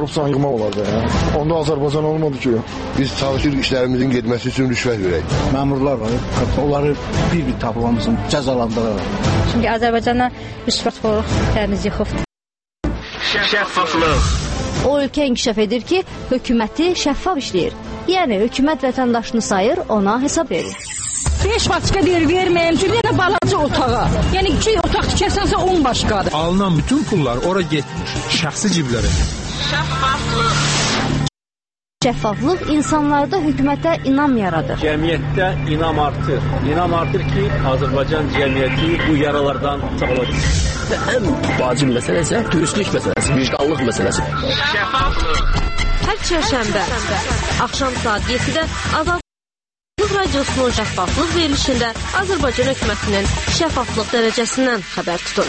korrupsiya yığmaq olardı. Onda Azərbaycan olmadı ki. Biz çalışırıq işlərimizin getməsi üçün rüşvət verək. Məmurlar var, onları bir-bir tapılamasın, cəzalandıraraq. Çünki Azərbaycana rüşvətxorluq təmiz yıxıb. Şəffaflıq. O ölkə inkişaf edir ki, hökuməti şəffaf işləyir. Yəni, hökumət vətəndaşını sayır, ona hesab verir. 5 başqa deyir, verməyim ki, bir dənə balaca otağa. Yəni, 2 otaq tikərsənsə 10 başqadır. Alınan bütün pullar ora getmiş, şəxsi ciblərə. Şəffaflıq. Şəffaflıq insanlarda hökumətə inam yaradır. Cəmiyyətdə inam artır. İnam artır ki, Azərbaycan cəmiyyəti bu yaralardan sağlayır. Ən vacib məsələ isə dürüstlük məsələsi, vicdanlıq məsələsi. Şəffaflıq. Hər çərşənbə axşam saat 7-də Azadlıq Radiosunun şəffaflıq verilişində Azərbaycan hökumətinin şəffaflıq dərəcəsindən xəbər tutun.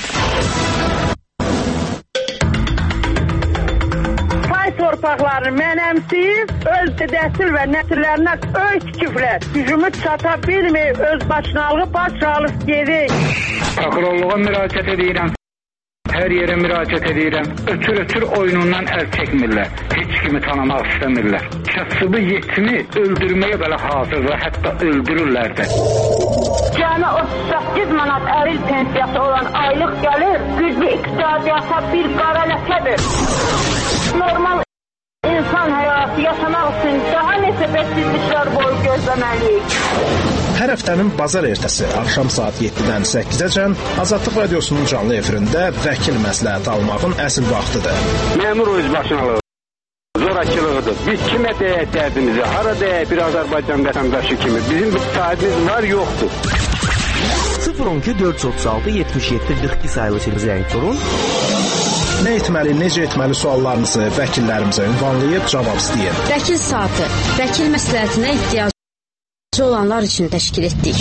Torpaqlarını mənəmsiyib, öz dədəsil və nəsillərinə öy tikiblər. Gücümüz çata bilməyib, öz başınalığı başsağlıq gedik. Prokurorluğa müraciət edirəm. Hər yerə müraciət edirəm. Ötür oyunundan əl çəkmirlər. Heç kimi tanımaq istəmirlər. Kasıbı yetimi öldürməyə belə hazırlar, hətta öldürürlər də. Cəmi 38 manat əril pensiyası olan aylıq gəlir, güclü iqtisadiyyata bir qara ləkədir. Normal insan həyatı yaşamaq üçün daha neçə bədsizliklər boyu gözləməliyik. Hər həftənin bazar ertəsi axşam saat 7-dən 8-əcən Azadlıq Radiosunun canlı efirində vəkil məsləhəti almağın əsl vaxtıdır. Məmur özbaşınalığı, zorakılığıdır. Biz kimə deyək dərdimizi, hara deyək bir Azərbaycan vətəndaşı kimi. Bizim bir sahibimiz var, yoxdur. 012 436 77 42 sayılı zəng sorun. Nə etməli, necə etməli suallarınızı vəkillərimizə ünvanlayıb cavab istəyin. Vəkil saatı, vəkil məsləhətinə ehtiyacı olanlar üçün təşkil etdik.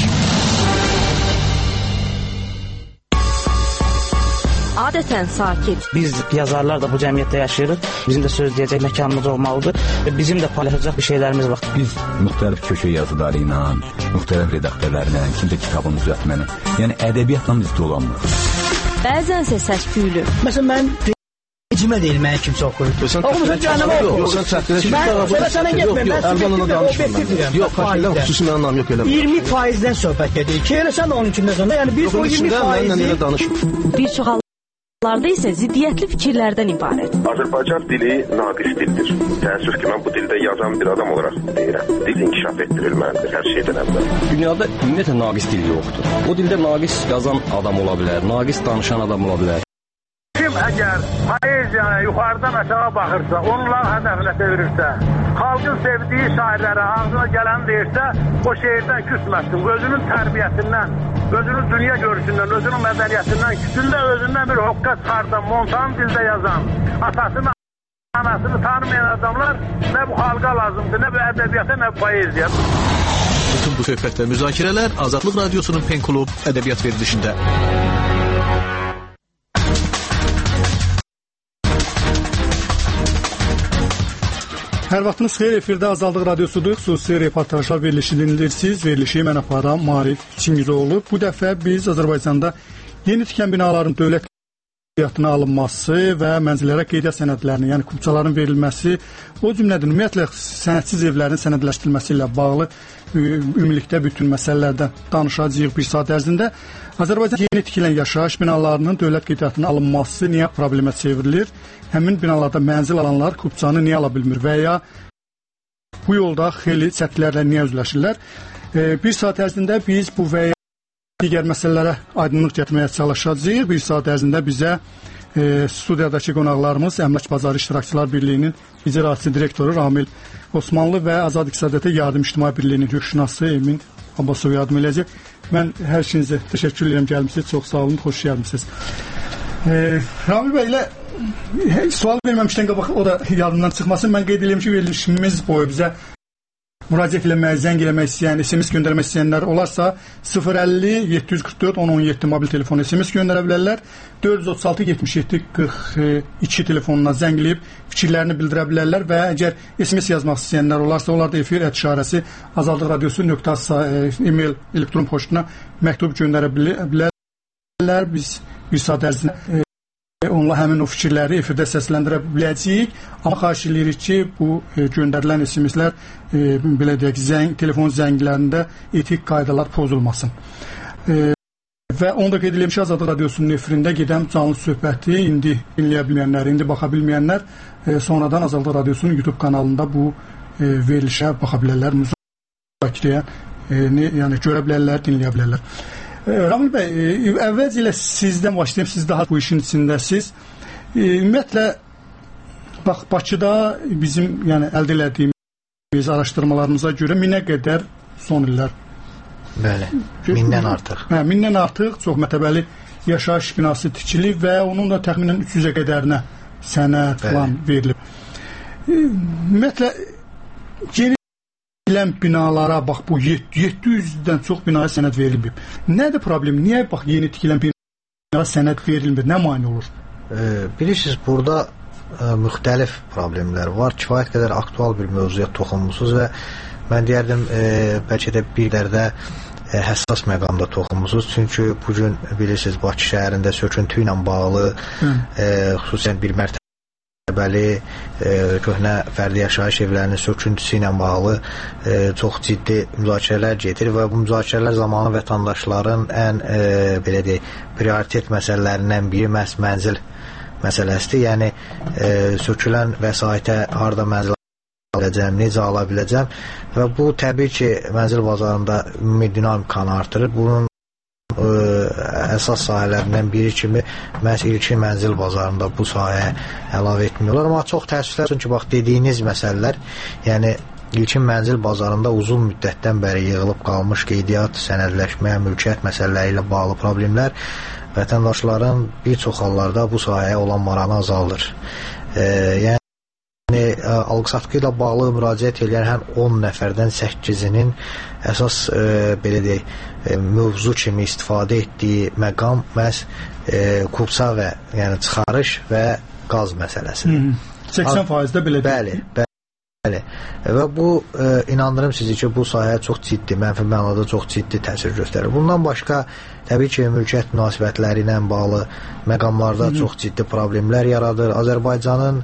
Adətən sakit. Biz yazarlar da bu cəmiyyətdə yaşayırıq. Bizim də söz deyəcək məkanımız olmalıdır. Bizim də paylaşacaq bir şeylərimiz var. Biz müxtəlif köşə yazıları ilə, müxtəlif redaktörlərlə, kimdə kitabın düzəltməni, yəni ədəbiyyatla biz dolanmırıq. Bəzənsə səs-küylü. Məsələn, mən Cimə deyil, mənə kimsə oxuyur. Oxumusun canımı oxuyur. Sonra sənə getməyim, mən subjektiv yox, xüsusi mənim anlam yox elə. 20%-dən söhbət edir ki, elə sən də onun içində sonra, yəni biz o 20%-i bir çox hallarda isə ziddiyyətli fikirlərdən ibarət. Azərbaycan dili naqis dildir. Təəssüf ki, mən bu dildə yazan bir adam olaraq deyirəm. Dil inkişaf etdirilməlidir hər şeydən əvvəl. Dünyada ümumiyyətlə naqis dil yoxdur. O dildə naqis yazan adam ola bilər, naqis danışan adam ola bilər. Kim əgər poeziyaya yuxarıdan aşağı baxırsa, onların hədəfinə çevirirsə, xalqın sevdiyi şairlərə ağzına gələn deyirsə, o şeirdən küsməsin. Özünün tərbiyəsindən, özünün dünya görüşündən, özünün mədəniyyətindən, küsündə özündən bir hoqqa çıxardan, montan dildə yazan, atasını, anasını tanımayan adamlar nə bu xalqa lazımdır, nə bu ədəbiyyata, nə bu poeziya. Bütün bu söhbət və müzakirələr Azadlıq Radiosunun Pen Klub ədəbiyyat verilişində. Hər vaxtınız xeyir, efirdə Azadlıq Radiosudur. Xüsusi reportajlar verilişi dinləyirsiniz. Verilişi mən aparan Marif Çingizoğlu. Bu dəfə biz Azərbaycanda yeni tikən binaların dövlət qeydiyyatına alınması və mənzillərə qeydiyyat sənədlərinin, yəni kupçaların verilməsi, o cümlədən ümumiyyətlə sənədsiz evlərin sənədləşdirilməsi ilə bağlı ümumilikdə bütün məsələlərdən danışacağıq bir saat ərzində. Azərbaycan yeni tikilən yaşayış binalarının dövlət qeydiyyatına alınması niyə problemə çevrilir? Həmin binalarda mənzil alanlar kupçanı niyə ala bilmir və ya bu yolda xeyli çətinliklərlə niyə üzləşirlər? Bir saat ərzində biz bu və ya digər məsələlərə aydınlıq gətirməyə çalışacağıq. Bir saat ərzində bizə studiyadakı qonaqlarımız Əmlak Bazarı İştirakçılar Birliyinin icraçı direktoru Ramil Osmanlı və Azad İqtisadiyyata Yardım İctimai Birliyinin hüquqşünası Emin Abbasov yardım edəcək. Mən hər şeyinizə təşəkkür edirəm, gəlmişsiniz. Çox sağ olun, xoş gəlmişsiniz. Ramil bəy ilə sual verməmişdən qabaq o da yadımdan çıxmasın. Mən qeyd edirəm ki, verilişimiz boyu bizə müraciət eləmək, zəng eləmək istəyən, SMS göndərmək istəyənlər olarsa 050-744-1017 mobil telefonu SMS göndərə bilərlər. 436-77-42 telefonuna zəng eləyib fikirlərini bildirə bilərlər və əgər SMS yazmaq istəyənlər olarsa, onlar da efir @işarəsi azadlıqradiosu.email elektron poçtuna məktub göndərə bilərlər. Biz bir saat ərzində onunla həmin o fikirləri efirdə səsləndirə biləcəyik. Amma xahiş edirik ki, bu göndərilən SMS-lər belə deyək, telefon zənglərində etik qaydalar pozulmasın. Və onu da qeyd edilmiş Azadlıq Radiosunun efirində gedəm canlı söhbəti indi dinləyə bilməyənlər, indi baxa bilməyənlər sonradan Azadlıq Radiosunun YouTube kanalında bu verilişə baxa bilərlər, müzakirəyə yəni görə bilərlər, dinləyə bilərlər. Ramil bəy, əvvəlcə ilə sizdən başlayayım, siz daha bu işin içindəsiz. Ümumiyyətlə, bax, Bakıda bizim yəni, əldə elədiyimiz araşdırmalarımıza görə 1000-ə qədər son illər. Bəli, 1000-dən artıq. Hə, 1000-dən artıq çox mərtəbəli yaşayış binası tikilib və onun da təxminən 300-ə qədərinə sənəd falan verilib. Ümumiyyətlə, yeni edilən binalara, bax, bu 700-dən çox binaya sənəd verilməyib. Nədir problem? Niyə bax, yeni tikilən binaya sənəd verilmir? Nə mane olur? Bilirsiniz, burada müxtəlif problemlər var. Kifayət qədər aktual bir mövzuya toxunmuşsunuz və mən deyərdim, bəlkə də bir dərdə həssas məqamda toxunmuşsunuz. Çünki bugün bilirsiniz, Bakı şəhərində söküntü ilə bağlı xüsusən bir mərtəbəli köhnə fərdi yaşayış evlərinin söküntüsü ilə bağlı çox ciddi müzakirələr gedir və bu müzakirələr zamanı vətəndaşların ən belə deyək, prioritet məsələlərindən biri məhz mənzil məsələsidir. Yəni sökülən vəsaitə harda mənzil biləcəm, necə ala biləcəm və bu təbii ki, mənzil bazarında ümumi dinamikanı artırır. Bunun əsas sahələrindən biri kimi məhz ilkin mənzil bazarında bu sahəyə əlavə etmiyorlar. Amma çox təəssüflər ki, bax, dediyiniz məsələlər, yəni ilkin mənzil bazarında uzun müddətdən bəri yığılıb qalmış qeydiyyat, sənədləşmə, mülkiyyət məsələləri ilə bağlı problemlər vətəndaşların bir çox hallarda bu sahəyə olan marağını azaldır. Yəni alqı-satqı ilə bağlı müraciət edən hər 10 nəfərdən 8-inin əsas belə deyək, mövzu kimi istifadə etdiyi məqam məhz kupsa və yəni çıxarış və qaz məsələsidir. 80%-də belə deyil. Bəli. Və bu inandırım sizi ki, bu sahəyə çox ciddi, mənfi mənada çox ciddi təsir göstərir. Bundan başqa təbii ki, mülkiyyət münasibətləri ilə bağlı məqamlarda çox ciddi problemlər yaradır. Azərbaycanın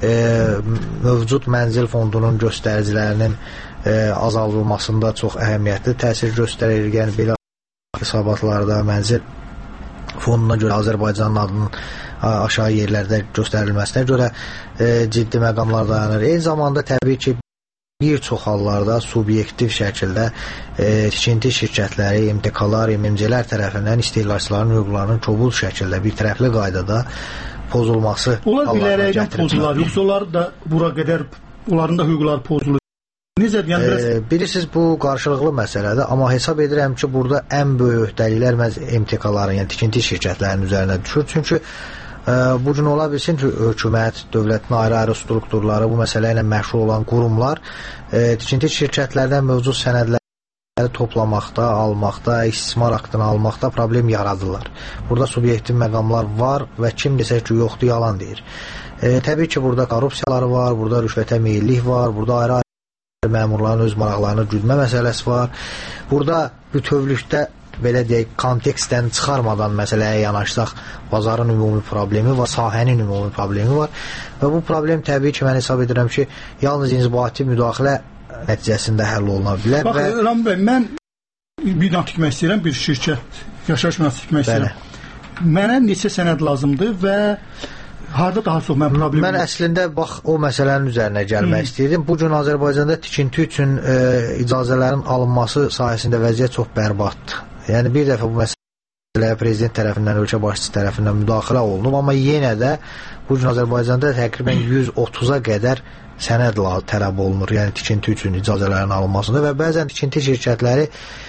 mövcud mənzil fondunun göstəricilərinin azaldılmasında çox əhəmiyyətli təsir göstərir. Yəni belə hesabatlarda mənzil fonduna görə Azərbaycanın adının aşağı yerlərdə göstərilməsinə görə ciddi məqamlar dayanır. Eyni zamanda təbii ki, bir çox hallarda subyektiv şəkildə tikinti şirkətləri, MTK-lar, MMC-lər tərəfindən istehlakçıların hüquqlarının kobud şəkildə bir tərəfli qaydada pozulması. Onlar bilərəkdən pozular, yoxsa onlar da bura qədər onların da hüquqları pozulur. Necə deyəndə? Bilirsiniz, bu qarşılıqlı məsələdir, amma hesab edirəm ki, burada ən böyük öhdəliklər məhz MTK-ların, yəni tikinti şirkətlərinin üzərinə düşür. Çünki bu gün ola bilsin ki, hökumət, dövlətin ayrı-ayrı strukturları, bu məsələ ilə məşğul olan qurumlar tikinti şirkətlərdən mövcud sənədləri toplamaqda, almaqda, istismar aktını almaqda problem yaradırlar. Burada subyektiv məqamlar var və kim desə ki, yoxdur, yalan deyir. Təbii ki, burada korrupsiyaları var, burada rüşvətə meyillik var, burada ayrı-ayrı məmurların öz maraqlarını güdmə məsələsi var. Burada bütövlükdə belə deyək, kontekstdən çıxarmadan məsələyə yanaşsaq, bazarın ümumi problemi var, sahənin ümumi problemi var və bu problem təbii ki, mən hesab edirəm ki, yalnız inzibati müdaxilə nəticəsində həll oluna bilər. Bax, Rami bəy, mən bina tikmək istəyirəm, bir şirkət, yaşayış binası tikmək istəyirəm. Mənə neçə sənəd lazımdır və harada daha çox mən problem? Mən əslində, bax, o məsələnin üzərinə gəlmək istəyirdim. Bugün Azərbaycanda tikinti üçün icazələrin alınması sayəsində vəziyyət çox bərbaddır. Yəni, bir dəfə bu məsələyə prezident tərəfindən, ölkə başçısı tərəfindən müdaxilə olunub, amma yenə də bugün Azərbaycanda təqribən 130-a qədər sənəd tələb olunur, yəni tikinti üçün icazələrin alınmasında və bəzən tikinti şirkətləri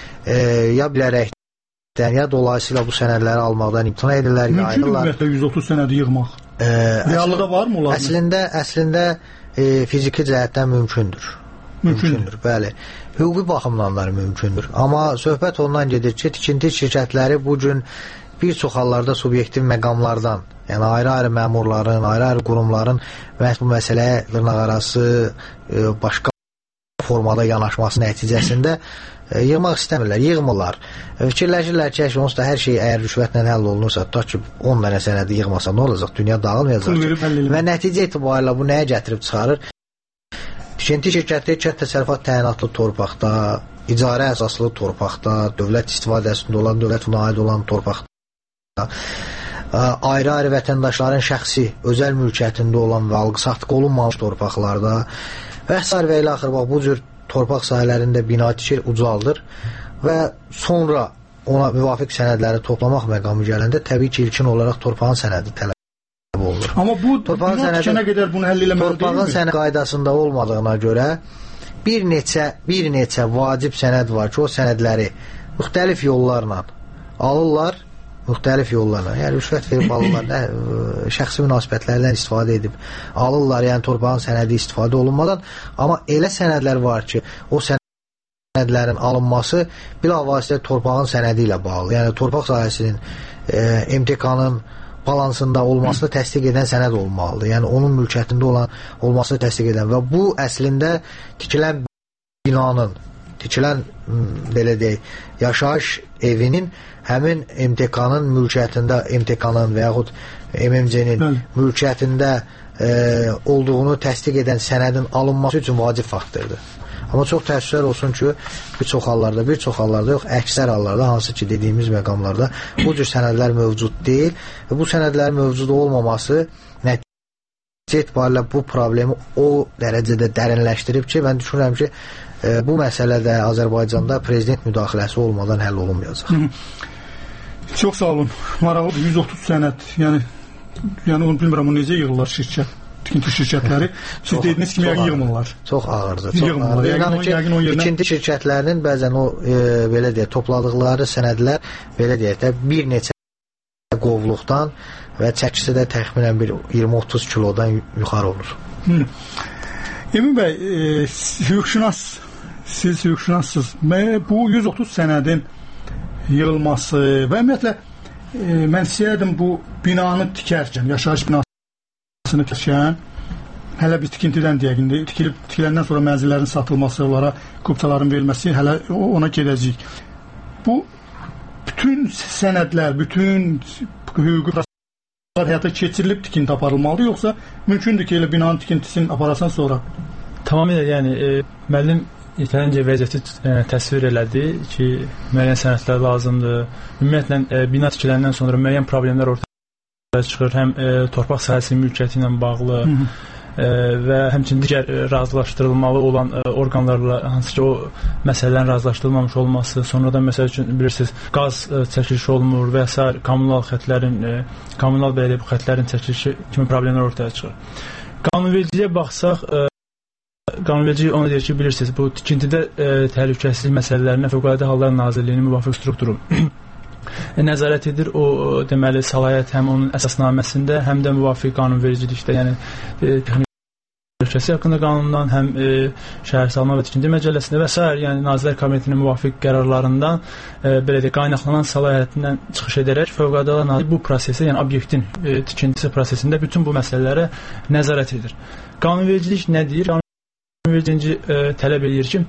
ya bilərəkdən, ya dolayısıyla bu sənədləri almaqdan imtina edirlər, mümkün ümumiyyətlə 130 sənədi yığmaq? Reallıqda var mı onlar? Əslində fiziki cəhətdən mümkündür. Mümkündür, bəli. Hüquqi baxımdan da mümkündür. Amma söhbət ondan gedir ki, tikinti şirkətləri bugün bir çox hallarda subyektiv məqamlardan, yəni ayrı-ayrı məmurların, ayrı-ayrı qurumların bu məsələyə dırnaqarası başqa formada yanaşması nəticəsində yığmaq istəmirlər, yığmırlar. Fikirləşirlər ki, onsuz da hər şey əgər rüşvətlə həll olunursa, tutaq ki, 10 dənə sənədi yığmasa nə olacaq? Dünya dağılmayacaq ki. Və nəticə etibarilə bu nəyə gətirib çıxarır? Tikinti şirkəti kənd təsərrüfat təyinatlı torpaqda, icarə əsaslı torpaqda, dövlət istifadəsində olan, dövlətinə aid olan torpaqda, ayrı-ayrı vətəndaşların şəxsi, özəl mülkiyyətində olan və alqı satqı olunmamış torpaqlarda və s. və ilə axır, bu cür torpaq sahələrində bina tikir, ucaldır və sonra ona müvafiq sənədləri toplamaq məqamı gələndə təbii ki, ilkin olaraq torpağın sənədi tələb olur. Amma bu bina tikənə qədər bunu həll eləməli deyilmi? Torpağın sənəd qaydasında olmadığına görə bir neçə vacib sənəd var ki, o sənədləri müxtəlif yollarla alırlar, yəni rüşvət verib alırlar, şəxsi münasibətlərdən istifadə edib alırlar, yəni torpağın sənədi istifadə olunmadan, amma elə sənədlər var ki, o sənədlərin alınması bilavasitə torpağın sənədi ilə bağlı, yəni torpaq sahəsinin MTK-nın balansında olmasını təsdiq edən sənəd olmalıdır, yəni onun mülkiyyətində olmasını təsdiq edən və bu əslində tikilən binanın, belə deyək, yaşayış evinin həmin MTK-nın mülkiyyətində, MTK-nın və yaxud MMC-nin mülkiyyətində olduğunu təsdiq edən sənədin alınması üçün vacib faktordur. Amma çox təəssüflər olsun ki, bir çox hallarda yox, əksər hallarda, hansı ki dediyimiz məqamlarda bu cür sənədlər mövcud deyil və bu sənədlərin mövcud olmaması nəticə etibarilə bu problemi o dərəcədə dərinləşdirib ki, mən düşünürəm ki, bu məsələdə Azərbaycanda prezident müdaxiləsi olmadan həll olunmayacaq. Çox sağ olun. Maraqlı 130 sənəd, yəni onu bilmirəm, o necə yığırlar tikinti şirkətləri. Siz dediniz kimi yığmırlar. Çox ağırdır. Tikinti şirkətlərinin bəzən o, belə deyək, topladıqları sənədlər, belə deyək də, bir neçə qovluqdan və çəkisi də təxminən bir 20-30 kilodan yuxarı olur. Emin bəy, siz hüquqşünassınız. Bu 130 sənədin yığılması və ümumiyyətlə mən istəyərdim bu binanı tikərkən, yaşayış binasını tikərkən, hələ bir tikintidən deyək, tikiləndən sonra mənzillərin satılması, onlara kupçaların verilməsi, hələ ona gedəcəyik. Bu bütün sənədlər, bütün hüquqi proseslər həyata keçirilib tikinti aparılmalıdır, yoxsa mümkündür ki, elə binanın tikintisini aparasan sonra? Tamamilə, yəni müəllim yetərincə vəziyyəti təsvir elədi ki, müəyyən sənədlər lazımdır. Ümumiyyətlə, bina tikiləndən sonra müəyyən problemlər ortaya çıxır, həm torpaq sahəsinin mülkiyyəti ilə bağlı və həmçinin digər razılaşdırılmalı olan orqanlarla, hansı ki, o məsələlərin razılaşdırılmamış olması, sonradan məsəl üçün, bilirsiniz, qaz çəkilişi olunmur və s. kommunal bu xətlərin çəkilişi kimi problemlər ortaya çıxır. Qanunvericiliyə baxsaq, qanunverici ona deyir ki, bilirsiniz, bu tikintidə təhlükəsizlik məsələlərinə Fövqəladə Hallar Nazirliyinin müvafiq strukturu nəzarət edir. O, deməli, səlahiyyət həm onun əsasnaməsində, həm də müvafiq qanunvericilikdə, yəni təhlükəsizlik haqqında qanundan, həm şəhərsalma və tikinti məcəlləsində və s. yəni Nazirlər Kabinetinin müvafiq qərarlarından, belə deyək, qaynaqlanan səlahiyyətindən çıxış edərək Fövqəladə Hallar Nazirliyi bu prosesə, yəni obyektin tikintisi prosesində bütün bu məsələlərə nəzarət edir. Qanunvericilik nə deyir? Qanunverici tələb edir ki,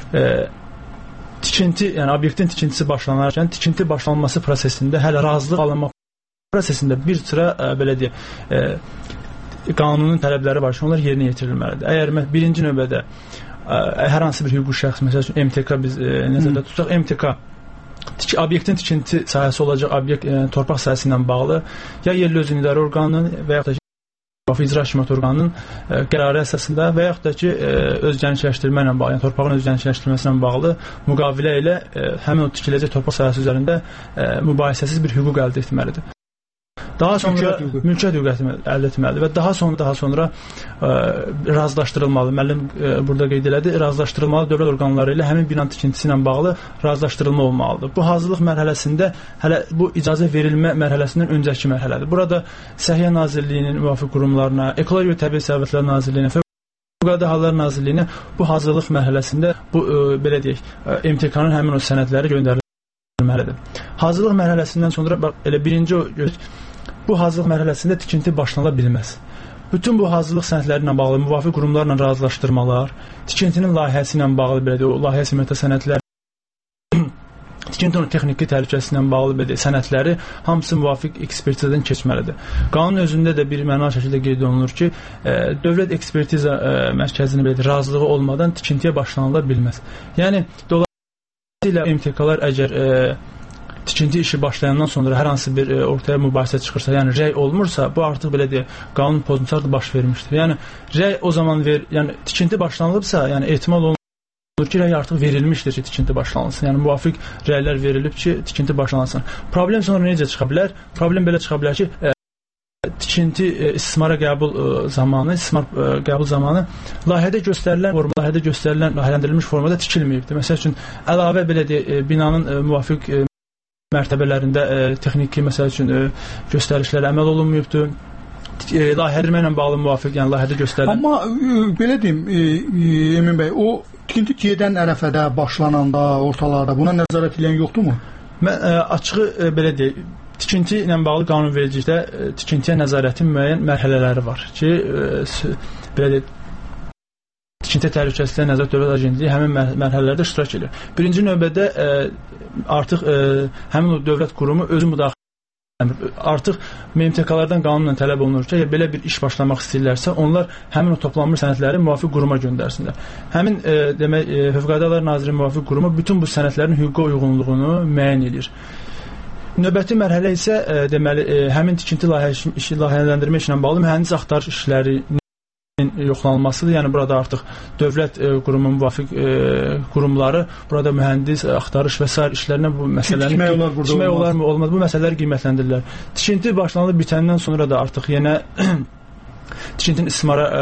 tikinti, yəni obyektin tikintisi başlanarkən, tikinti başlanması prosesində hələ razılıq alınmaq prosesində bir sıra, belə deyək, qanunun tələbləri var ki, onlar yerinə yetirilməlidir. Əgər birinci növbədə hər hansı bir hüquqi şəxs, məsəl üçün MTK biz nəzərdə tutaq, MTK obyektin tikinti sahəsi olacaq torpaq sahəsi ilə bağlı ya yerli özünü idarə orqanının və yaxud da icra hakimiyyəti orqanının qərarı əsasında və yaxud da ki, özgənişləşdirmə ilə bağlı, yəni torpağın özgənişləşdirməsi ilə bağlı müqavilə ilə həmin o tikiləcək torpaq sahəsi üzərində mübahisəsiz bir hüquq əldə etməlidir. Daha sonra mülkiyyət hüququ əldə etməlidir və daha sonra razılaşdırılmalı. Müəllim burada qeyd elədi, razılaşdırılmalı dövlət orqanları ilə həmin binanın tikintisi ilə bağlı razılaşdırılma olmalıdır. Bu hazırlıq mərhələsində hələ bu icazə verilmə mərhələsindən öncəki mərhələdir. Burada Səhiyyə Nazirliyinin müvafiq qurumlarına, Ekologiya və Təbii Sərvətlər Nazirliyinə, Fövqəladə Hallar Nazirliyinə bu hazırlıq mərhələsində bu, belə deyək, MTK-nın həmin o sənədləri göndərilməlidir. Hazırlıq mərhələsindən sonra, elə birinci bu hazırlıq mərhələsində tikinti başlanıla bilməz. bütün bu hazırlıq sənədləri ilə bağlı müvafiq qurumlarla razılaşdırmalar, tikintinin layihəsi ilə bağlı belə o layihə simultə sənədləri, tikintinin texniki təhlükəsi ilə bağlı belə sənədləri hamısı müvafiq ekspertizadan keçməlidir. Qanun özündə də bir mənalı şəkildə qeyd olunur ki, dövlət ekspertiza mərkəzinin belə razılığı olmadan tikintiyə başlanıla bilməz. Yəni dolayısıyla MTK-lar əgər tikinti işi başlayandan sonra hər hansı bir ortaya mübahisə çıxırsa, yəni rəy olmursa, bu artıq belə deyək, qanun pozuntusu baş vermişdir. Yəni rəy o zaman yəni tikinti başlanılıbsa, yəni ehtimal olunur ki, rəy artıq verilmişdir ki, tikinti başlanılsın. Yəni müvafiq rəylər verilib ki, tikinti başlanılsın. Problem sonra necə çıxa bilər? Problem belə çıxa bilər ki, tikinti istismara qəbul zamanı layihədə göstərilən layihələndirilmiş formada tikilməyibdir. Məsəl üçün əlavə belə deyək, binanın müvafiq mərtəbələrində texniki məsəl üçün göstərişlərə əməl olunmayıbdır. Layihələndirmə ilə bağlı müvafiq, yəni layihədə göstərilən. Amma belə deyim, Emin bəy, o tikinti gedən ərəfədə, başlananda, ortalarda buna nəzarət edən yoxdurmu? Mən açığı belə deyək, tikinti ilə bağlı qanunvericilikdə tikintiyə nəzarətin müəyyən mərhələləri var ki, belə deyək, tikinti təhlükəsizliyə nəzarət dövlət agentliyi həmin mərhələlərdə iştirak edir. Birinci növbədə artıq həmin o dövlət qurumu özü müdaxilə edir. Artıq MTK-lardan qanunla tələb olunur ki, belə bir iş başlamaq istəyirlərsə, onlar həmin o toplanmış sənədləri müvafiq quruma göndərsinlər. Həmin demək Fövqəladə Hallar Nazirliyinin müvafiq qurumu bütün bu sənədlərin hüquqa uyğunluğunu müəyyən edir. Növbəti mərhələ isə deməli həmin tikinti layihələndirmə işlə bağlı mühəndis axtarış işləri yoxlanılmasıdır. Yəni burada artıq dövlət qurumu müvafiq qurumları burada mühəndis axtarış və sair işlərinə bu məsələni tikmək olarmı, olmaz, bu məsələləri qiymətləndirirlər. Tikinti başlanılıb bitəndən sonra da artıq yenə tikintinin istismara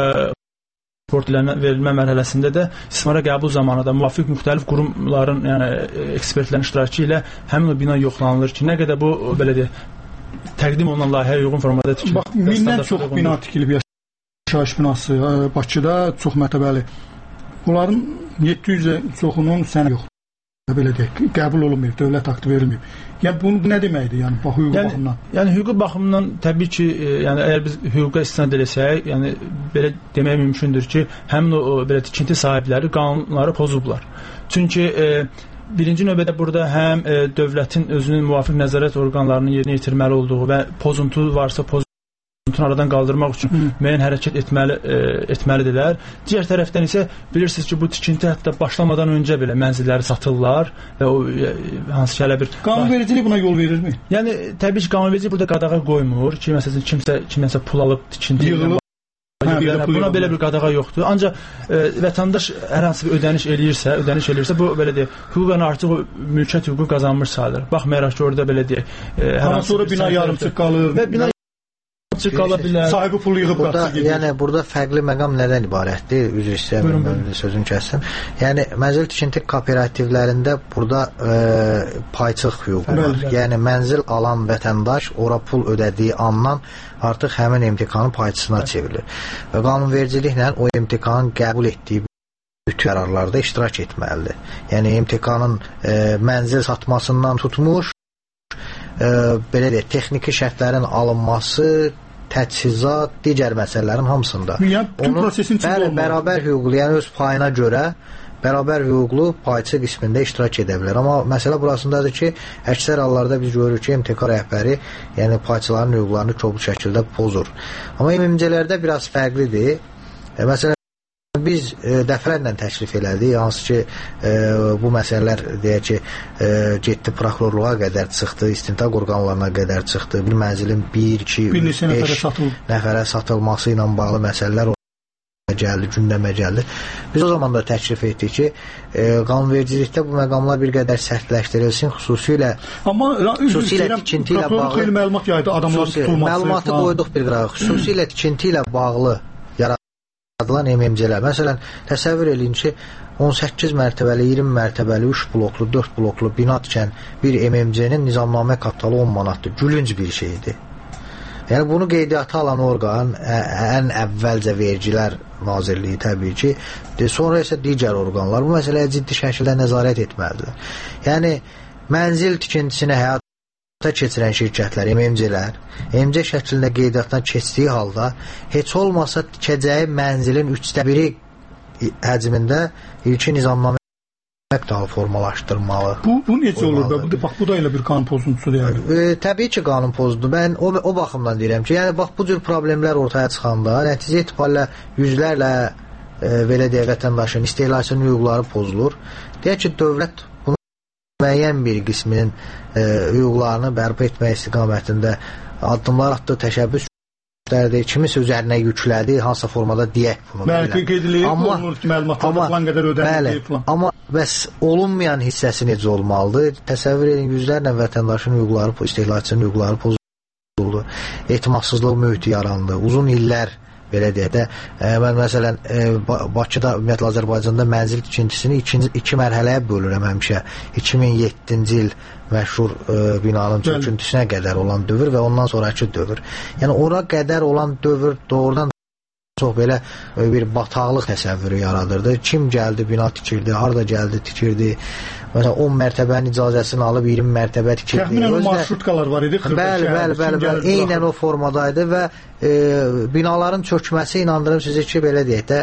verilmə mərhələsində də istismara qəbul zamanı da müvafiq müxtəlif qurumların, yəni ekspertlərin iştirakı ilə həmin o bina yoxlanılır ki, nə qədər bu belə deyək, təqdim olunan layihəyə uyğun formada tikilir. Bax, mindən çox bina tikilib yaşayış binası Bakıda çox mərtəbəli. Bunların 700-ə çoxunun sənədi yoxdur. Belə deyək, qəbul olunmayıb, dövlət aktı verilməyib. Yəni bu nə deməkdir? Yəni hüquq baxımından. Yəni hüquq baxımından təbii ki, yəni əgər biz hüquqa istinad eləsək, yəni belə demək mümkündür ki, həmin o belə tikinti sahibləri qanunları pozublar. Çünki birinci növbədə burada həm dövlətin özünün müvafiq nəzarət orqanlarının yerinə yetirməli olduğu və pozuntu varsa pozuntu aradan qaldırmaq üçün müəyyən hərəkət etməlidirlər. Digər tərəfdən isə bilirsiniz ki, bu tikinti hətta başlamadan öncə belə mənzilləri satırlar və o hansı ki, hələ bir qanunvericilik buna yol verirmi? Yəni təbii ki, qanunvericilik burada qadağa qoymur ki, məsələn kimsə pul alıb tikinti buna belə bir qadağa yoxdur. Ancaq vətəndaş hər hansı bir ödəniş eləyirsə, bu belə deyək, hüquqən artıq o mülkiyyət hüququ qazanmış sayılır. Baxmayaraq ki, orada belə deyək, hər hansı sonra bina yarımçıq qalır və bina sahibi pulu yığıb qaçır gedir. Yəni burada fərqli məqam nədən ibarətdir? Üzr istəyirəm, sözünü kəsdim. Yəni mənzil tikinti kooperativlərində burada payçıq hüququ var. Yəni mənzil alan vətəndaş ora pul ödədiyi andan artıq həmin MTK-nın payçısına çevrilir. Və qanunvericiliklə o MTK-nın qəbul etdiyi bütün qərarlarda iştirak etməlidir. Yəni MTK-nın mənzil satmasından tutmuş belə deyək, texniki şərtlərin alınması, təchizat, digər məsələlərin hamısında. Onun bərabər hüquqlu, yəni öz payına görə bərabər hüquqlu payçı qismində iştirak edə bilər. Amma məsələ burasındadır ki, əksər hallarda biz görürük ki, MTK rəhbəri yəni payçıların hüquqlarını kobud şəkildə pozur. Amma MMC-lərdə biraz fərqlidir. Məsələn, biz dəfələrlə təklif elədik, hansı ki, bu məsələlər deyək ki, getdi prokurorluğa qədər çıxdı, istintaq orqanlarına qədər çıxdı, bir mənzilin 1, 2, 3, 5 nəfərə satılması ilə bağlı məsələlər gündəmə gəldi. Biz o zaman da təklif etdik ki, qanunvericilikdə bu məqamlar bir qədər sərtləşdirilsin, xüsusilə tikinti ilə bağlı məlumatı qoyduq bir qırağa, xüsusilə tikinti ilə bağlı yaradılan MMC-lər. Məsələn, təsəvvür edin ki, 18 mərtəbəli, 20 mərtəbəli, 3 bloklu, 4 bloklu bina tikən bir MMC-nin nizamnamə kapitalı 10 manatdır. Gülünc bir şeydir. Yəni, bunu qeydiyyata alan orqan ən əvvəlcə Vergilər Nazirliyi təbii ki, sonra isə digər orqanlar bu məsələyə ciddi şəkildə nəzarət etməlidir. Yəni, mənzil tikintisini həyata keçirən şirkətlər, MMC-lər, MMC şəklində qeydiyyatdan keçdiyi halda heç olmasa tikəcəyi mənzilin 1/3 həcmində ilkin nizamnamə məqdalı formalaşdırmalı. Bu necə olur da? Bax, bu da elə bir qanun pozuntusudur yəni. Təbii ki, qanun pozuntusudur. Mən o baxımdan deyirəm ki, yəni bax, bu cür problemlər ortaya çıxanda nəticə etibarilə yüzlərlə belə deyək, vətəndaşın istehlakçının hüquqları pozulur. Deyək ki, dövlət bunun müəyyən bir qisminin hüquqlarını bərpa etmək istiqamətində addımlar atdığı təşəbbüs göstərdi, kimisə üzərinə yüklədi, hansısa formada deyək bunu. Bəli, qeyd edilir, olunur ki, məlumatlar falan qədər ödənilir falan. Amma bəs olunmayan hissəsi necə olmalıdır? Təsəvvür edin, yüzlərlə vətəndaşın hüquqları, istehlakçının hüquqları pozuldu, etimadsızlıq mühiti yarandı, uzun illər belə deyək də, mən məsələn Bakıda, ümumiyyətlə Azərbaycanda mənzil tikintisini iki mərhələyə bölürəm həmişə. 2007-ci il məşhur binanın çöküntüsünə qədər olan dövr və ondan sonraki dövr. Yəni ora qədər olan dövr doğrudan çox belə bir bataqlıq təsəvvürü yaradırdı. Kim gəldi, bina tikirdi, harada gəldi, tikirdi. Məsələn 10 mərtəbənin icazəsini alıb 20 mərtəbə tikirdi. Təxminən o marşrutkalar var idi. Bəli. Eynən o formadaydı və binaların çökməsi inandırım sizi ki, belə deyək də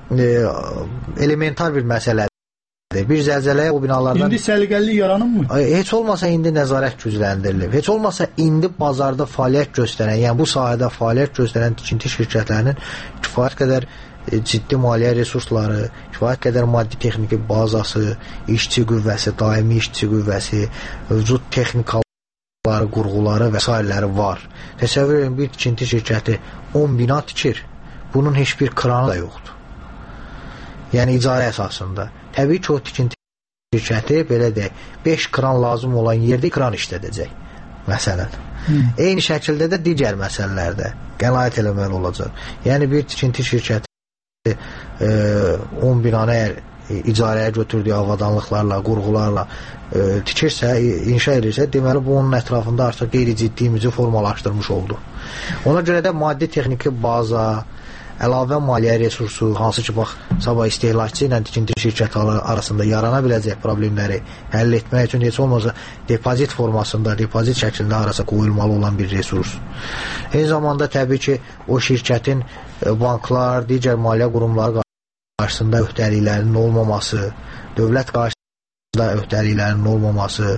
elementar bir məsələdir. Bir zəlzələyə o binalardan... İndi səliqəli yaranırmı? Heç olmasa indi nəzarət gücləndirilib. Heç olmasa indi bazarda fəaliyyət göstərən, yəni bu sahədə fəaliyyət göstərən tikinti şirkətlərinin kifayət qədər ciddi maliyyə resursları, kifayət qədər maddi texniki bazası, işçi qüvvəsi, daimi işçi qüvvəsi, mövcud texnikaları, qurğuları və s. var. Təsəvvür edin, bir tikinti şirkəti 10 bina tikir, bunun heç bir kranı da yoxdur. Yəni icarə əsasında. Təbii ki, o tikinti şirkəti belə deyək, 5 kran lazım olan yerdə kran işlədəcək, məsələn. Eyni şəkildə də digər məsələlərdə qənaət eləməli olacaq. Yəni bir tikinti şirkəti 10 binanı icarəyə götürdüyü avadanlıqlarla, qurğularla tikirsə, inşa edirsə, deməli bu onun ətrafında artıq qeyri-ciddiyimizi formalaşdırmış oldu. Ona görə də maddi texniki baza, əlavə maliyyə resursu, hansı ki, bax, sabah istehlakçı ilə tikinti şirkətləri arasında yarana biləcək problemləri həll etmək üçün heç olmazsa depozit formasında, depozit şəklində arasa qoyulmalı olan bir resurs. Eyni zamanda təbii ki, o şirkətin banklar, digər maliyyə qurumları qarşısında öhdəliklərinin olmaması, dövlət qarşısında öhdəliklərinin olmaması,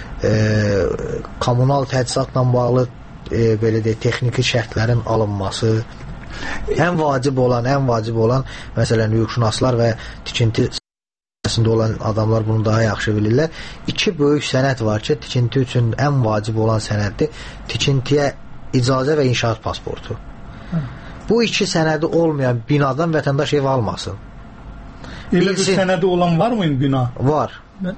kommunal təchizatla bağlı belə deyək, texniki şərtlərin alınması, ən vacib olan məsələn hüquqşünaslar və tikinti sahəsində olan adamlar bunu daha yaxşı bilirlər. İki böyük sənəd var ki, tikinti üçün ən vacib olan sənəddir. Tikintiyə icazə və inşaat pasportu. Bu iki sənədi olmayan binadan vətəndaş ev almasın. Elə bir sənədi olan var mı bina? Var.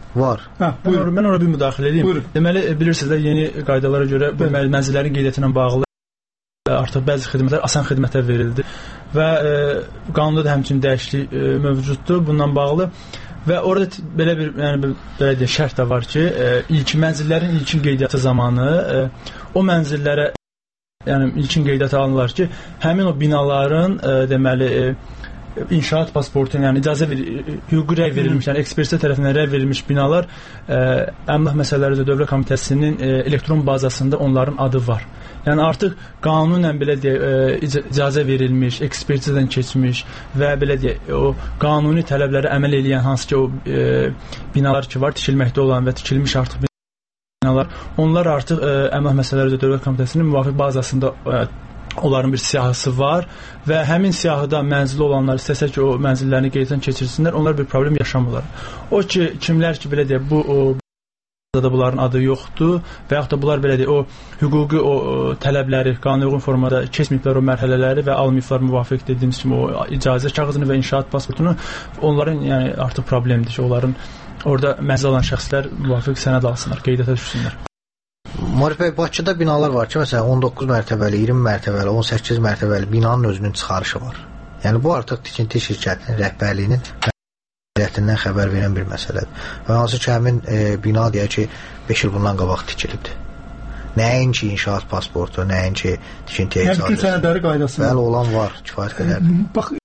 Mən orada bir müdaxilə edeyim. Deməli, bilirsiniz də yeni qaydalara görə mənzillərin qeydiyyatı ilə bağlı artıq bəzi xidmətlər asan xidmətə verildi və qanunda da həmçinin dəyişiklik mövcuddur bundan bağlı və orada belə bir belə deyək şərt də var ki, mənzillərin ilkin qeydiyyatı zamanı o mənzillərə ilkin qeydiyyata alınırlar ki, həmin o binaların deməli inşaat pasportu, yəni icazə hüquqi rəy verilmiş, yəni ekspertiza tərəfindən rəy verilmiş binalar Əmlak Məsələləri üzrə Dövlət Komitəsinin elektron bazasında onların adı var. Yəni artıq qanunən belə deyək icazə verilmiş, ekspertizadan keçmiş və belə deyək o qanuni tələblərə əməl edən hansı ki o binalar ki var, tikilməkdə olan və tikilmiş artıq binalar, onlar artıq Əmlak Məsələləri üzrə Dövlət Komitəsinin müvafiq bazasında onların bir siyahısı var və həmin siyahıda mənzili olanlar istəsə ki, o mənzillərini qeyddən keçirsinlər, onlar bir problem yaşamırlar. O ki, kimlər ki, belə deyək, bu da bunların adı yoxdur və yaxud da bunlar belə deyək, o hüquqi o tələbləri qanuna uyğun formada keçməyiblər o mərhələləri və almayıblar müvafiq dediyimiz kimi o icazə kağızını və inşaat pasportunu, onların yəni artıq problemdir ki, onların orada mənzil alan şəxslər müvafiq sənəd alsınlar, qeydiyyata düşsünlər. Marif bəy, Bakıda binalar var ki, məsələn 19 mərtəbəli, 20 mərtəbəli, 18 mərtəbəli binanın özünün çıxarışı var. Yəni bu artıq tikinti şirkətinin rəhbərliyinin məsuliyyətindən xəbər verən bir məsələdir. Və hansı ki, həmin bina deyək ki, 5 il bundan qabaq tikilibdir. Nəinki inşaat pasportu, nəinki tikintiyə icazəsi. Yəni bütün sənədləri qaydası. Bəli, olan var, kifayət qədər. Bax,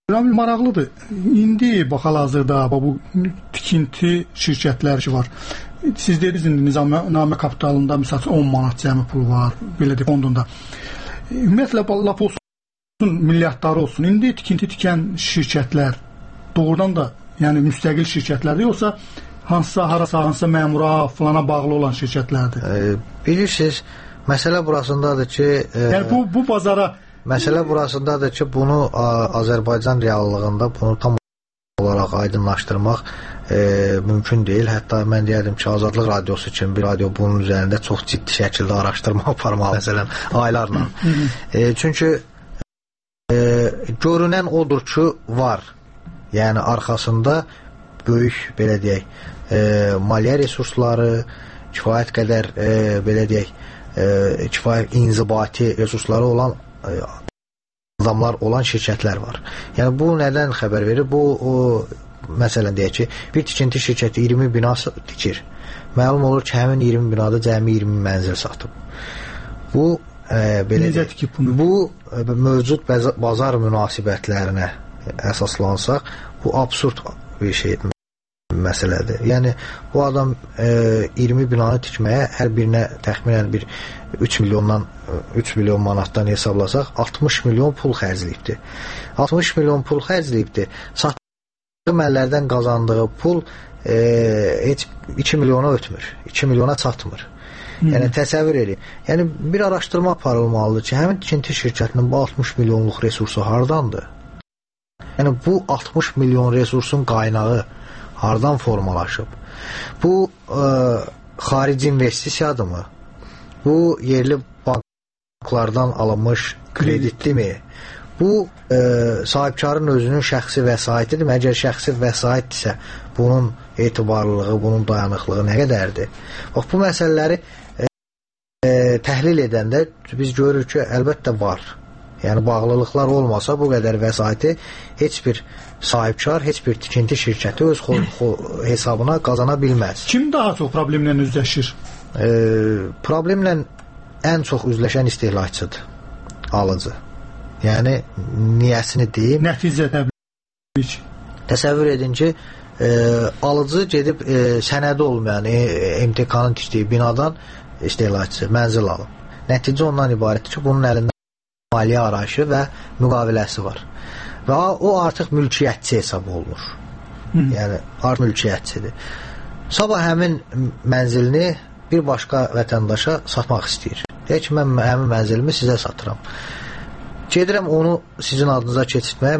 maraqlıdır. İndi hal-hazırda bu tikinti şirkətləri ki var. siz dediniz indi nizamnamə kapitalında məsəl üçün 10 manat cəmi pul var, belə deyək fondunda. Ümumiyyətlə lap olsun, milyardları olsun. İndi tikinti tikən şirkətlər doğrudan da, yəni müstəqil şirkətlərdir, yoxsa hansısa məmura, falana bağlı olan şirkətlərdir? Bilirsiniz, məsələ burasındadır ki, yəni bu bazara məsələ burasındadır ki, bunu Azərbaycan reallığında bunu tam olaraq aydınlaşdırmaq mümkün deyil. Hətta mən deyərdim ki, Azadlıq Radiosu kimi bir radio bunun üzərində çox ciddi şəkildə araşdırma aparmalı, məsələn, aylarla. Çünki görünən odur ki, var. Yəni, arxasında böyük, belə deyək, maliyyə resursları, kifayət qədər, belə deyək, kifayət inzibati resursları olan adamlar olan şirkətlər var. Yəni, bu nədən xəbər verir? Bu, məsələn, deyək ki, bir tikinti şirkəti 20 bina tikir. Məlum olur ki, həmin 20 binada cəmi 20 mənzil satıb. Bu, belə deyək, bu, mövcud bazar münasibətlərinə əsaslansaq, bu absurd bir şeydir, məsələdir. Yəni, bu adam 20 binanı tikməyə hər birinə təxminən bir 3 milyon manatdan hesablasaq 60 milyon pul xərcləyibdir. 60 milyon pul xərcləyibdir. Satdığı məllərdən qazandığı pul heç 2 milyona ötmür. 2 milyona çatmır. Yəni, təsəvvür edin. Yəni, bir araşdırma aparılmalıdır ki, həmin tikinti şirkətinin bu 60 milyonluq resursu hardandır? Yəni, bu 60 milyon resursun qaynağı hardan formalaşıb? Bu, xarici investisiyadır mı? Bu, yerli banklardan alınmış kreditli mi? Bu, sahibkarın özünün şəxsi vəsaitidir mi? Əgər şəxsi vəsaitdirsə, bunun etibarlılığı, bunun dayanıqlığı nə qədərdir? Bax, bu məsələləri təhlil edəndə biz görürük ki, əlbəttə var. Yəni, bağlılıqlar olmasa bu qədər vəsaiti heç bir sahibkar, heç bir tikinti şirkəti öz hesabına qazana bilməz. Kim daha çox problemlə üzləşir? Problemlə ən çox üzləşən istehlakçıdır, alıcı. Yəni, niyəsini deyim. Nəticə təbii ki. Təsəvvür edin ki, alıcı gedib sənədi olmayan MTK-nın tikdiyi binadan istehlakçı mənzil alıb. Nəticə ondan ibarətdir ki, bunun əlində maliyyə arayışı və müqaviləsi var. Və o artıq mülkiyyətçi hesab olunur. Yəni, artıq mülkiyyətçidir. Sabah həmin mənzilini bir başqa vətəndaşa satmaq istəyir. Deyək ki, mən həmin mənzilimi sizə satıram. Gedirəm onu sizin adınıza keçirtməyə,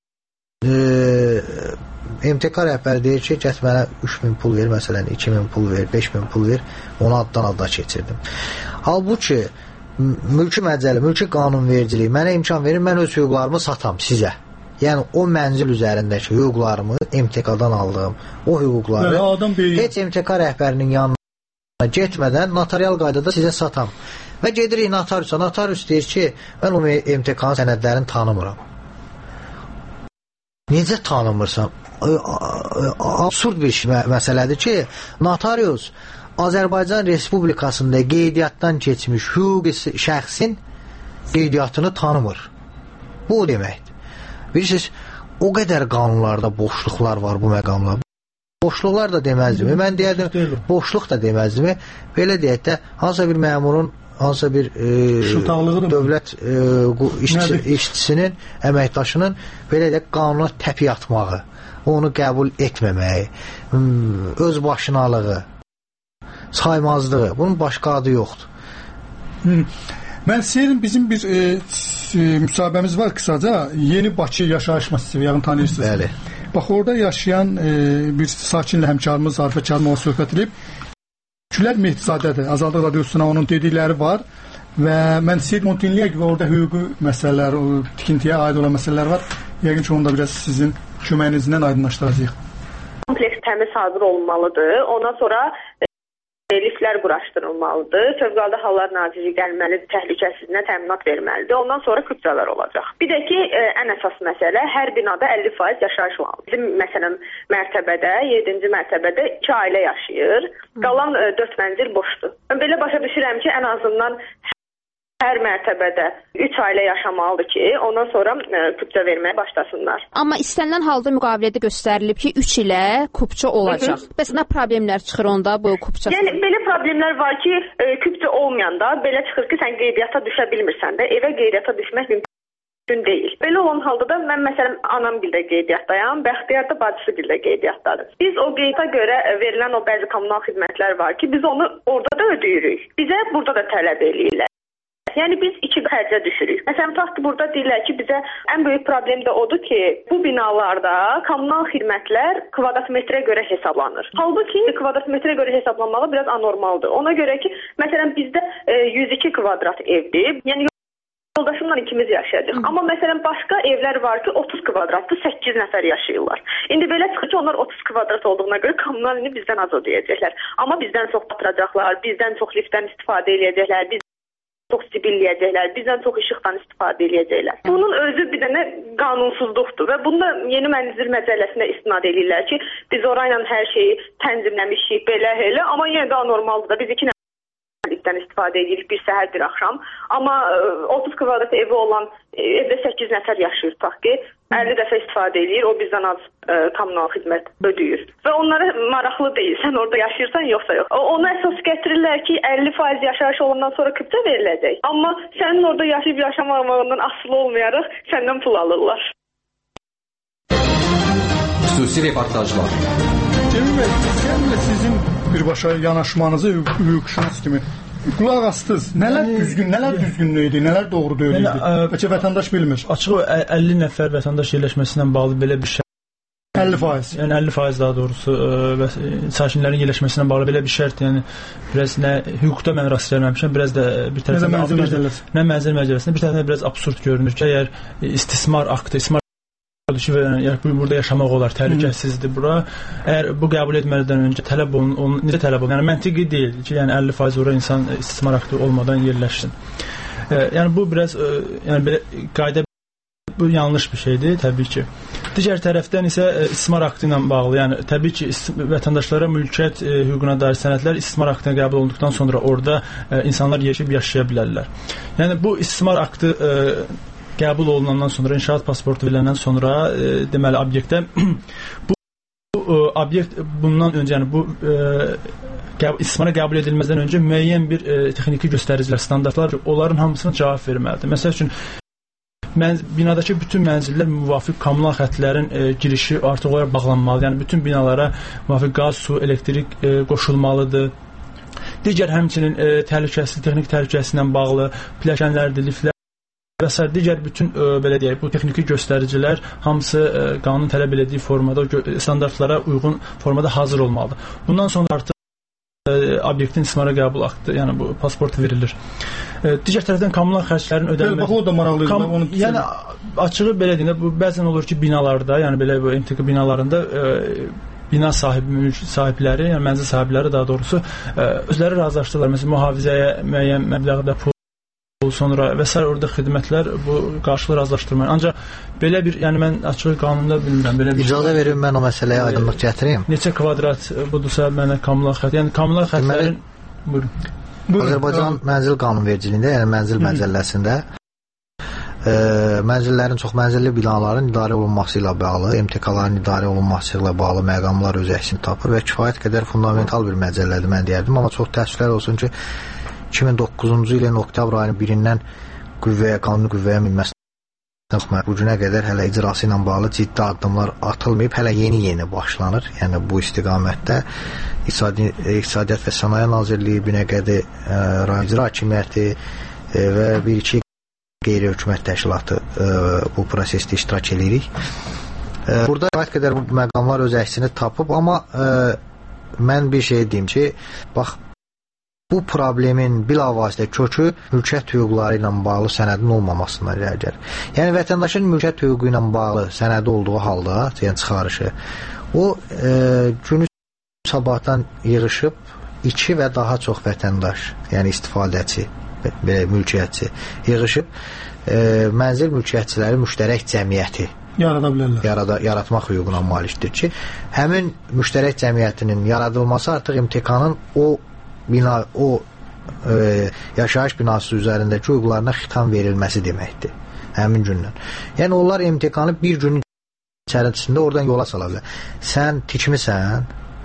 MTK rəhbəri deyir ki, get mənə 3000 pul ver, məsələn 2000 pul ver, 5000 pul ver, onu addan adda keçirdim. Halbuki mülki məcəlli, mülki qanunvericiliyi mənə imkan verir, mən öz hüquqlarımı satam sizə. Yəni, o mənzil üzərindəki hüquqlarımı MTK-dan aldığım o hüquqları heç MTK rəhbərinin yanına getmədən notarial qaydada sizə satam. Və gedirik notariusa. Notarius deyir ki, mən o MTK-nın sənədlərini tanımıram. Necə tanımırsan? Absurd bir məsələdir ki, notarius Azərbaycan Respublikasında qeydiyyatdan keçmiş hüquqi şəxsin qeydiyyatını tanımır. Bu o deməkdir. Bilirsiniz, o qədər qanunlarda boşluqlar var bu məqamda. Boşluqlar da deməzdimi? Mən deyərdim, boşluq da deməzdimi? Belə deyək də, hansısa bir məmurun, hansısa bir dövlət işçisinin, əməkdaşının belə deyək, qanuna təpi atmağı, onu qəbul etməməyi, öz başınalığı, saymazlığı, bunun başqa adı yoxdur. Mən istəyirəm, bizim bir müsahibəmiz var qısaca, Yeni Bakı yaşayış massivi, yəqin tanıyırsınız. Bəli. Bax, orada yaşayan bir sakinlə həmkarımız Arifə Kərimova söhbət edib. Gülər Mehdizadədir, Azadlıq Radiosuna onun dedikləri var və mən istəyirəm, onu dinləyək və orada hüquqi məsələlər, tikintiyə aid olan məsələlər var. Yəqin ki, onu da biraz sizin köməyinizdən aydınlaşdıracağıq. Kompleks təmiz hazır olmalıdır. Ondan sonra liftlər quraşdırılmalıdır. Fövqəladə Hallar Nazirliyi gəlməlidir, təhlükəsizliyinə təminat verməlidir. Ondan sonra kütlələr olacaq. Bir də ki, ən əsas məsələ, hər binada 50% yaşayış olmalıdır. Bizim, məsələn, mərtəbədə, 7-ci mərtəbədə 2 ailə yaşayır. Qalan 4 mənzil boşdur. Mən belə başa düşürəm ki, ən azından hər mərtəbədə 3 ailə yaşamalıdır ki, ondan sonra kupça verməyə başlasınlar. Amma istənilən halda müqavilədə göstərilib ki, 3 ilə kupça olacaq. Bəs nə problemlər çıxır onda bu kupça? Yəni belə problemlər var ki, kupça olmayanda belə çıxır ki, sən qeydiyyata düşə bilmirsən də, evə qeydiyyata düşmək mümkün deyil. Belə olan halda da mən məsələn anam gildə qeydiyyatdayam, Bəxtiyar da bacısı gildə qeydiyyatdadır. Biz o qeydiyyata görə verilən o bəzi kommunal xidmətlər var ki, biz onu orada da ödəyirik. Bizə burada da tələb eləyirlər. Yəni biz 2 xərcə düşürük. Məsələn, tutaq ki, burada deyirlər ki, bizə ən böyük problem də odur ki, bu binalarda kommunal xidmətlər kvadrat metrə görə hesablanır. Halbuki kvadrat metrə görə hesablanmağı biraz anormaldır. Ona görə ki, məsələn, bizdə 102 kvadrat evdir. Yəni yoldaşımla ikimiz yaşayacaq. Amma məsələn, başqa evlər var ki, 30 kvadratlı 8 nəfər yaşayırlar. İndi belə çıxır ki, onlar 30 kvadrat olduğuna görə kommunalini bizdən az ödəyəcəklər. Amma bizdən çox batıracaqlar, bizdən çox liftdən istifadə edəcəklər, çox zibilləyəcəklər, bizdən çox işıqdan istifadə edəcəklər. Bunun özü bir dənə qanunsuzluqdur və bunda Yeni Mənzil Məcəlləsində istinad edirlər ki, biz orayla hər şeyi tənzimləmişik, belə, amma yenə də anormaldır da. Biz 2 nəfərlikdən istifadə edirik, bir səhər, bir axşam. Amma 30 kvadrat evi olan evdə 8 nəfər yaşayır, tutaq ki, 50 dəfə istifadə edir, o bizdən az kommunal xidmət ödəyir. Və onlara maraqlı deyil, sən orada yaşayırsan, yoxsa yox. Onu əsas gətirirlər ki, 50% yaşayış olandan sonra küpçə veriləcək. Amma sənin orada yaşayıb yaşamamağından asılı olmayaraq səndən pul alırlar. Xüsusi reportajlar. Cemil bəy, sizin birbaşa yanaşmanızı hüquqşünas kimi qulaq astınız. Nələr düzgün, nələr düzgünlüyüdü, nələr doğru deyildi? Bəlkə vətəndaş bilmir. Açıq 50 nəfər vətəndaş yerləşməsindən bağlı belə bir şərt. 50%. Yəni 50% daha doğrusu və sakinlərin yerləşməsindən bağlı belə bir şərt, yəni biraz nə hüquqda mən rast gəlməmişəm, biraz da bir tərəfdən nə Mənzil Məcəlləsində bir tərəfdən biraz absurd görünür ki, əgər istismar aktı, burada yaşamaq olar, təhlükəsizdir bura. Əgər bu qəbul etməlidən öncə tələb olunur, necə tələb olunur? Yəni məntiqi deyil ki, yəni 50% ora insan istismar aktı olmadan yerləşsin. Yəni bu biraz yəni belə qayda bu yanlış bir şeydir təbii ki. Digər tərəfdən isə istismar aktı ilə bağlı, yəni təbii ki, vətəndaşlara mülkiyyət hüququna dair sənədlər istismar aktına qəbul olunduqdan sonra orada insanlar yaşaya bilərlər. Yəni bu istismar aktı qəbul olunandan sonra, inşaat pasportu veriləndən sonra deməli obyektdə bu obyekt bundan öncə, yəni bu istismara qəbul edilməzdən öncə müəyyən bir texniki göstəricilər, standartlar, onların hamısına cavab verməlidir. Məsəl üçün binadakı bütün mənzillər müvafiq kommunal xəttlərin girişi artıq olaraq bağlanmalıdır. Yəni bütün binalara müvafiq qaz, su, elektrik qoşulmalıdır. Digər həmçinin təhlükəsizlik, texnik təhlükəsizlə bağlı pilləkənlərdir, liftlər və s. digər bütün belə deyək, bu texniki göstəricilər hamısı qanun tələb etdiyi formada, standartlara uyğun formada hazır olmalıdır. Bundan sonra artıq obyektin istismara qəbul aktı, yəni bu pasport verilir. Digər tərəfdən kommunal xərclərin ödənilməsi. Bax o da maraqlıdır. Yəni açığı belə deyək, bu bəzən olur ki, binalarda, yəni belə bu MTQ binalarında bina sahibi, mülk sahibləri, yəni mənzil sahibləri daha doğrusu özləri razılaşdırırlar. Məsələn, mühafizəyə müəyyən məbləğdə pul, sonra və s. orada xidmətlər bu qarşılığı razılaşdırmır. Ancaq belə bir, yəni mən açıq qanunda bilmirəm belə bir. İcazə verin mən o məsələyə aydınlıq gətirim. Neçə kvadrat budursa mənə kommunal xətt, yəni kommunal xəttlərin Azərbaycan Mənzil Qanunvericiliyində, yəni Mənzil Məcəlləsində mənzillərin, çox mənzilli binaların idarə olunması ilə bağlı, MTK-ların idarə olunması ilə bağlı məqamlar öz əksini tapır və kifayət qədər fundamental bir məcəllədir mən deyərdim, amma çox təəssüflər olsun ki 2009-cu ilin oktyabr ayının 1-dən qanuni qüvvəyə minməsindən bu günə qədər hələ icrası ilə bağlı ciddi addımlar atılmayıb, hələ yeni başlanır. Yəni bu istiqamətdə İqtisadiyyat və Sənaye Nazirliyi, Binəqədi rayon icra hakimiyyəti və bir-iki qeyri-hökumət təşkilatı bu prosesdə iştirak edirik. Burada kifayət qədər bu məqamlar öz əksini tapıb, amma mən bir şey deyim ki, bax, bu problemin bilavasitə kökü mülkiyyət hüquqları ilə bağlı sənədin olmamasından irəli gəlir. Yəni vətəndaşın mülkiyyət hüququ ilə bağlı sənədi olduğu halda, yəni çıxarışı, o günü sabahdan yığışıb 2 və daha çox vətəndaş, yəni istifadəçi, mülkiyyətçi yığışıb mənzil mülkiyyətçiləri müştərək cəmiyyəti yarada bilərlər. Yaratmaq hüququna malikdir ki, həmin müştərək cəmiyyətinin yaradılması artıq MTK-nın o yaşayış binası üzərindəki hüquqlarına xitam verilməsi deməkdir. Həmin gündən. Yəni onlar MTK-nı bir günün içərisində oradan yola sala bilər. Sən tikmisən,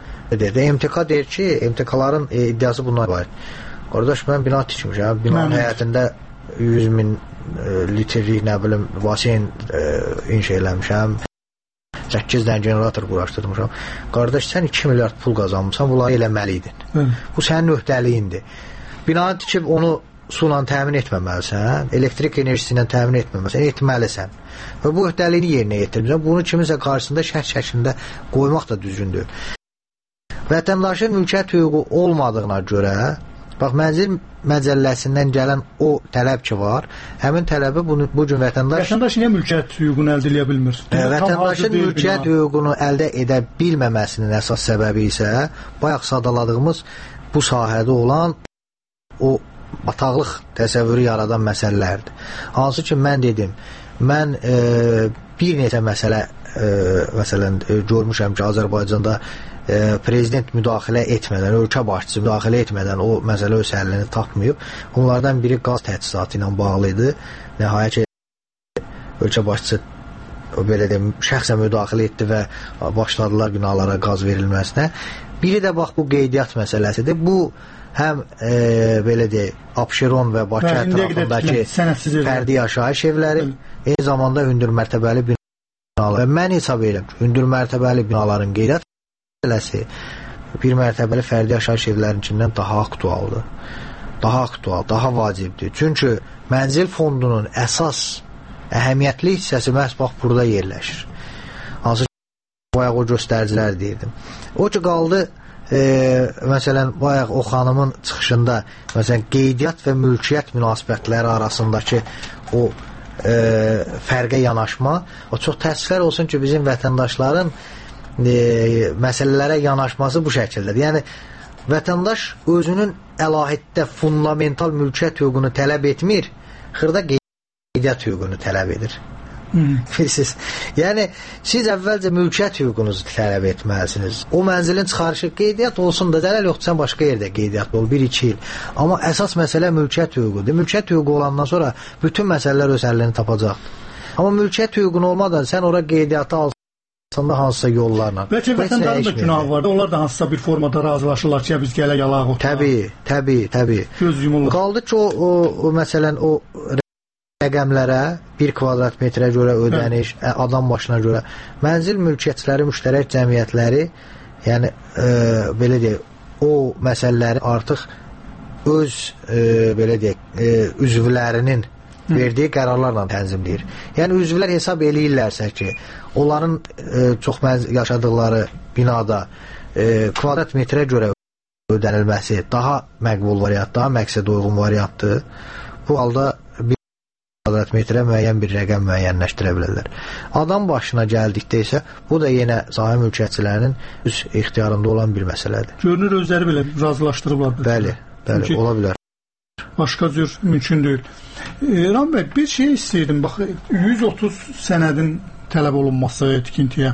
MTK deyir ki, MTK-ların iddiası bundan var. Qardaş, mən bina tikmişəm. Binanın həyətində 100.000 litrlik, nə bilim, basen inşa eləmişəm. 8 dənə generator quraşdırmışam. Qardaş, sən 2 milyard pul qazanmışsan, bunları eləməliydin. Bu sənin öhdəliyindir. Binanı tikib onu su ilə təmin etməməlisən, elektrik enerjisi ilə təmin etməməlisən, etməlisən. Və bu öhdəliyini yerinə yetirmirsən. Bunu kiminsə qarşısında şərt şəklində qoymaq da düzgündür. Vətəndaşın mülkiyyət hüququ olmadığına görə, bax, mənzil məcəlləsindən gələn o tələb ki var, həmin tələbi bu gün vətəndaş niyə mülkiyyət hüququnu əldə edə bilmir? Vətəndaşın mülkiyyət hüququnu əldə edə bilməməsinin əsas səbəbi isə bayaq sadaladığımız bu sahədə olan o bataqlıq təsəvvürü yaradan məsələlərdir. Hansı ki, mən dedim, mən bir neçə məsələ məsələn görmüşəm ki, Azərbaycanda prezident müdaxilə etmədən, ölkə başçısı müdaxilə etmədən o məsələ öz həllini tapmayıb. Onlardan biri qaz təchizatı ilə bağlı idi. Nəhayət ki, ölkə başçısı belə deyim, şəxsən müdaxilə etdi və başladılar binalara qaz verilməsinə. Biri də bax bu qeydiyyat məsələsidir. Bu həm belə deyək, Abşeron və Bakı ətrafındakı fərdi yaşayış evləri, eyni zamanda hündür mərtəbəli binalar. Və mən hesab edirəm ki, hündür mərtəbəli binaların qeydiyyat məsələsi bir mərtəbəli fərdi yaşayış evlərinkindən daha aktualdır. Daha aktual, daha vacibdir. Çünki mənzil fondunun əsas əhəmiyyətli hissəsi məhz bax burada yerləşir. Hansı ki, bayaq o göstəricilər deyirdim. O ki, qaldı məsələn, bayaq o xanımın çıxışında məsələn, qeydiyyat və mülkiyyət münasibətləri arasındakı o fərqə yanaşma, o çox təəssüflər olsun ki, bizim vətəndaşların məsələlərə yanaşması bu şəkildə. Yəni, vətəndaş özünün əlahiddə fundamental mülkiyyət hüququnu tələb etmir, xırda qeydiyyat hüququnu tələb edir. Bilirsiniz? Yəni, siz əvvəlcə mülkiyyət hüququnuzu tələb etməlisiniz. O mənzilin çıxarışı qeydiyyat olsun da, dələl yoxdur, sən başqa yerdə qeydiyyat ol, 1-2 il. Amma əsas məsələ mülkiyyət hüququdur. Mülkiyyət hüququ olandan sonra bütün məsələlər öz həllini tapacaqdır. Amma mülkiyyət hüququn olmadan sən ora qeydiyyatı alsın, hansısa yollarla. Bəlkə vətəndaşın da günahı var. Onlar da hansısa bir formada razılaşırlar ki, biz gələ yalaq oturaq. Təbii. Göz yumulur. Qaldı ki, o məsələn, o rəqəmlərə 1 kvadrat metrə görə ödəniş, adam başına görə mənzil mülkiyyətçiləri, müştərək cəmiyyətləri, yəni belə deyək, o məsələləri artıq öz belə deyək, üzvlərinin verdiyi qərarlarla tənzimləyir. Yəni, üzvlər hesab eləyirlərsə ki, onların çox yaşadıqları binada kvadrat metrə görə ödənilməsi daha məqbul variant, daha məqsəd uyğun variantdır. Bu halda 1 kvadrat metrə müəyyən bir rəqəm müəyyənləşdirə bilərlər. Adam başına gəldikdə isə bu da yenə sahə mülkiyyətçilərinin öz ixtiyarında olan bir məsələdir. Görünür, özləri belə razılaşdırıblar. Bəli, ola bilər. Başqa cür mümkün deyil. Ram bəy, bir şey istəyirdim. Bax, 130 sənədin tələb olunması tikintiyə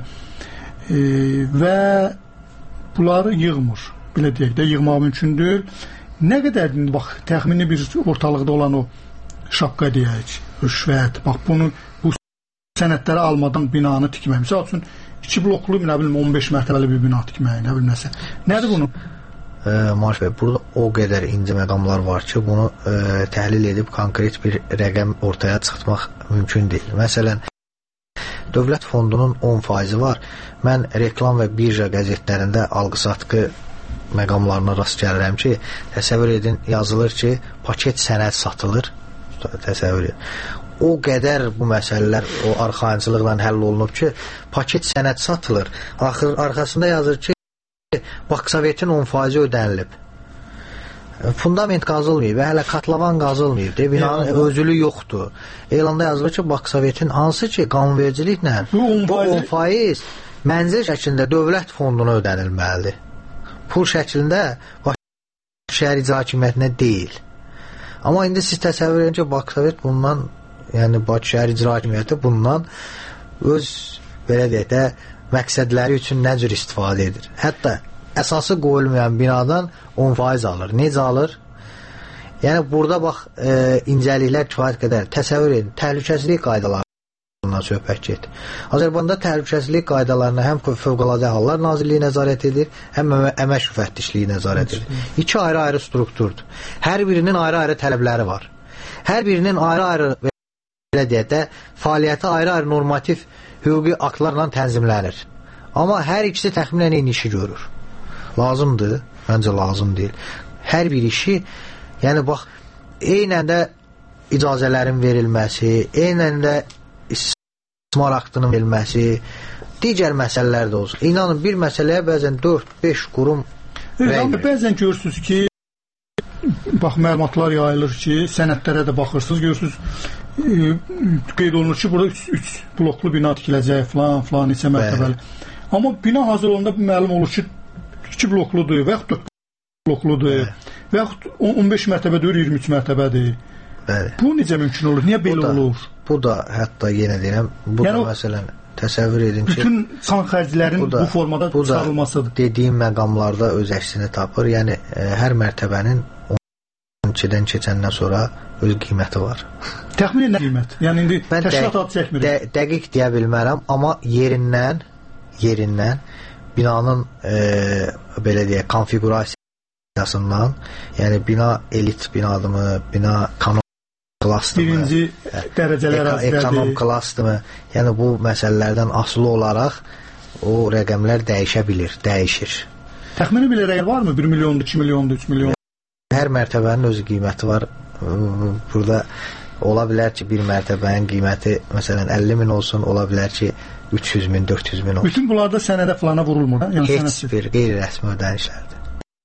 və bunları yığmır. Belə deyək də, yığmaq mümkün deyil. Nə qədər, bax, təxmini bir ortalıqda olan o şapka deyək, rüşvət, bax, bu sənədləri almadan binanı tikmək. Misal üçün, 2 bloklu, nə bilim, 15 mərtəbəli bir bina tikmək, nə bilim nəsə. Nədir bunu? Marş bəy, burada o qədər inci məqamlar var ki, bunu təhlil edib konkret bir rəqəm ortaya çıxartmaq mümkün deyil. Məsələn, dövlət fondunun 10% var. Mən reklam və birja qəzetlərində alqı-satqı məqamlarına rast gəlirəm ki, təsəvvür edin, yazılır ki, paket sənəd satılır. Təsəvvür edin. O qədər bu məsələlər o arxayınçılıqla həll olunub ki, paket sənəd satılır. Arxasında yazır ki, Baksovetin 10% ödənilib. Fundament qazılmayıb və hələ katlavan qazılmayıb. Binanın özülü yoxdur. Elanda yazılır ki, Baksovetin hansı ki, qanunvericiliklə bu 10% mənzil şəklində dövlət fonduna ödənilməlidir. Pul şəklində şəhər icra hakimiyyətinə deyil. Amma indi siz təsəvvür edin ki, Baksovet bundan, yəni Bakı şəhər icra hakimiyyəti bundan öz, belə deyək də, məqsədləri üçün nə cür istifadə edir. Hətta əsası qoyulmayan binadan 10% alır. Necə alır? Yəni burada bax incəliklər kifayət qədər. Təsəvvür edin, təhlükəsizlik qaydalarından söhbət gedir. Azərbaycanda təhlükəsizlik qaydalarına həm Fövqəladə Hallar Nazirliyi nəzarət edir, həm Əmək Müfəttişliyi nəzarət edir. İki ayrı-ayrı strukturdur. Hər birinin ayrı-ayrı tələbləri var. Hər birinin ayrı-ayrı belə deyək də fəaliyyəti ayrı-ayrı normativ hüquqi aktlarla tənzimlənir. Amma hər ikisi təxminən eyni işi görür. Lazımdır, məncə lazım deyil. Hər bir işi, yəni bax, eynən də icazələrin verilməsi, eynən də istismar aktının verilməsi, digər məsələlər də olsun. İnanın, bir məsələyə bəzən 4-5 qurum bəzən görürsünüz ki, bax, məlumatlar yayılır ki, sənədlərə də baxırsınız, görürsünüz, qeyd olunur ki, burada 3 bloklu bina tikiləcək, falan, neçə mərtəbəli. Amma bina hazır olanda məlum olur ki, 2 blokludur və yaxud 4 blokludur və yaxud 15 mərtəbədir, 23 mərtəbədir. Bu necə mümkün olur? Niyə belə olur? Bu da, hətta yenə deyirəm, bu da məsələn, təsəvvür edin ki, bütün san xərclərin bu formada çıxarılmasıdır. Dediyim məqamlarda öz əksini tapır. Yəni, hər mərtəbənin 12-dən keçəndən sonra öz qiyməti var. Təxminən nə qiymət? Yəni, indi təşkilat adı çəkmirik. Dəqiq deyə bilmərəm, amma yerindən binanın belə deyək, konfigurasiyasından, yəni bina elit binadımı, bina kanon klassdımı, birinci dərəcələr ekonom klassdımı, yəni bu məsələlərdən asılı olaraq o rəqəmlər dəyişə bilir, dəyişir. Təxmini belə rəqəm varmı? 1 milyondur, 2 milyondur, 3 milyon? Hər mərtəbənin öz qiyməti var. Burada ola bilər ki, bir mərtəbənin qiyməti məsələn 50 min olsun, ola bilər ki 300 min, 400 min olsun. Bütün bunlarda sənədə falana vurulmur. Heç bir qeyri-rəsmi ödənişlərdir.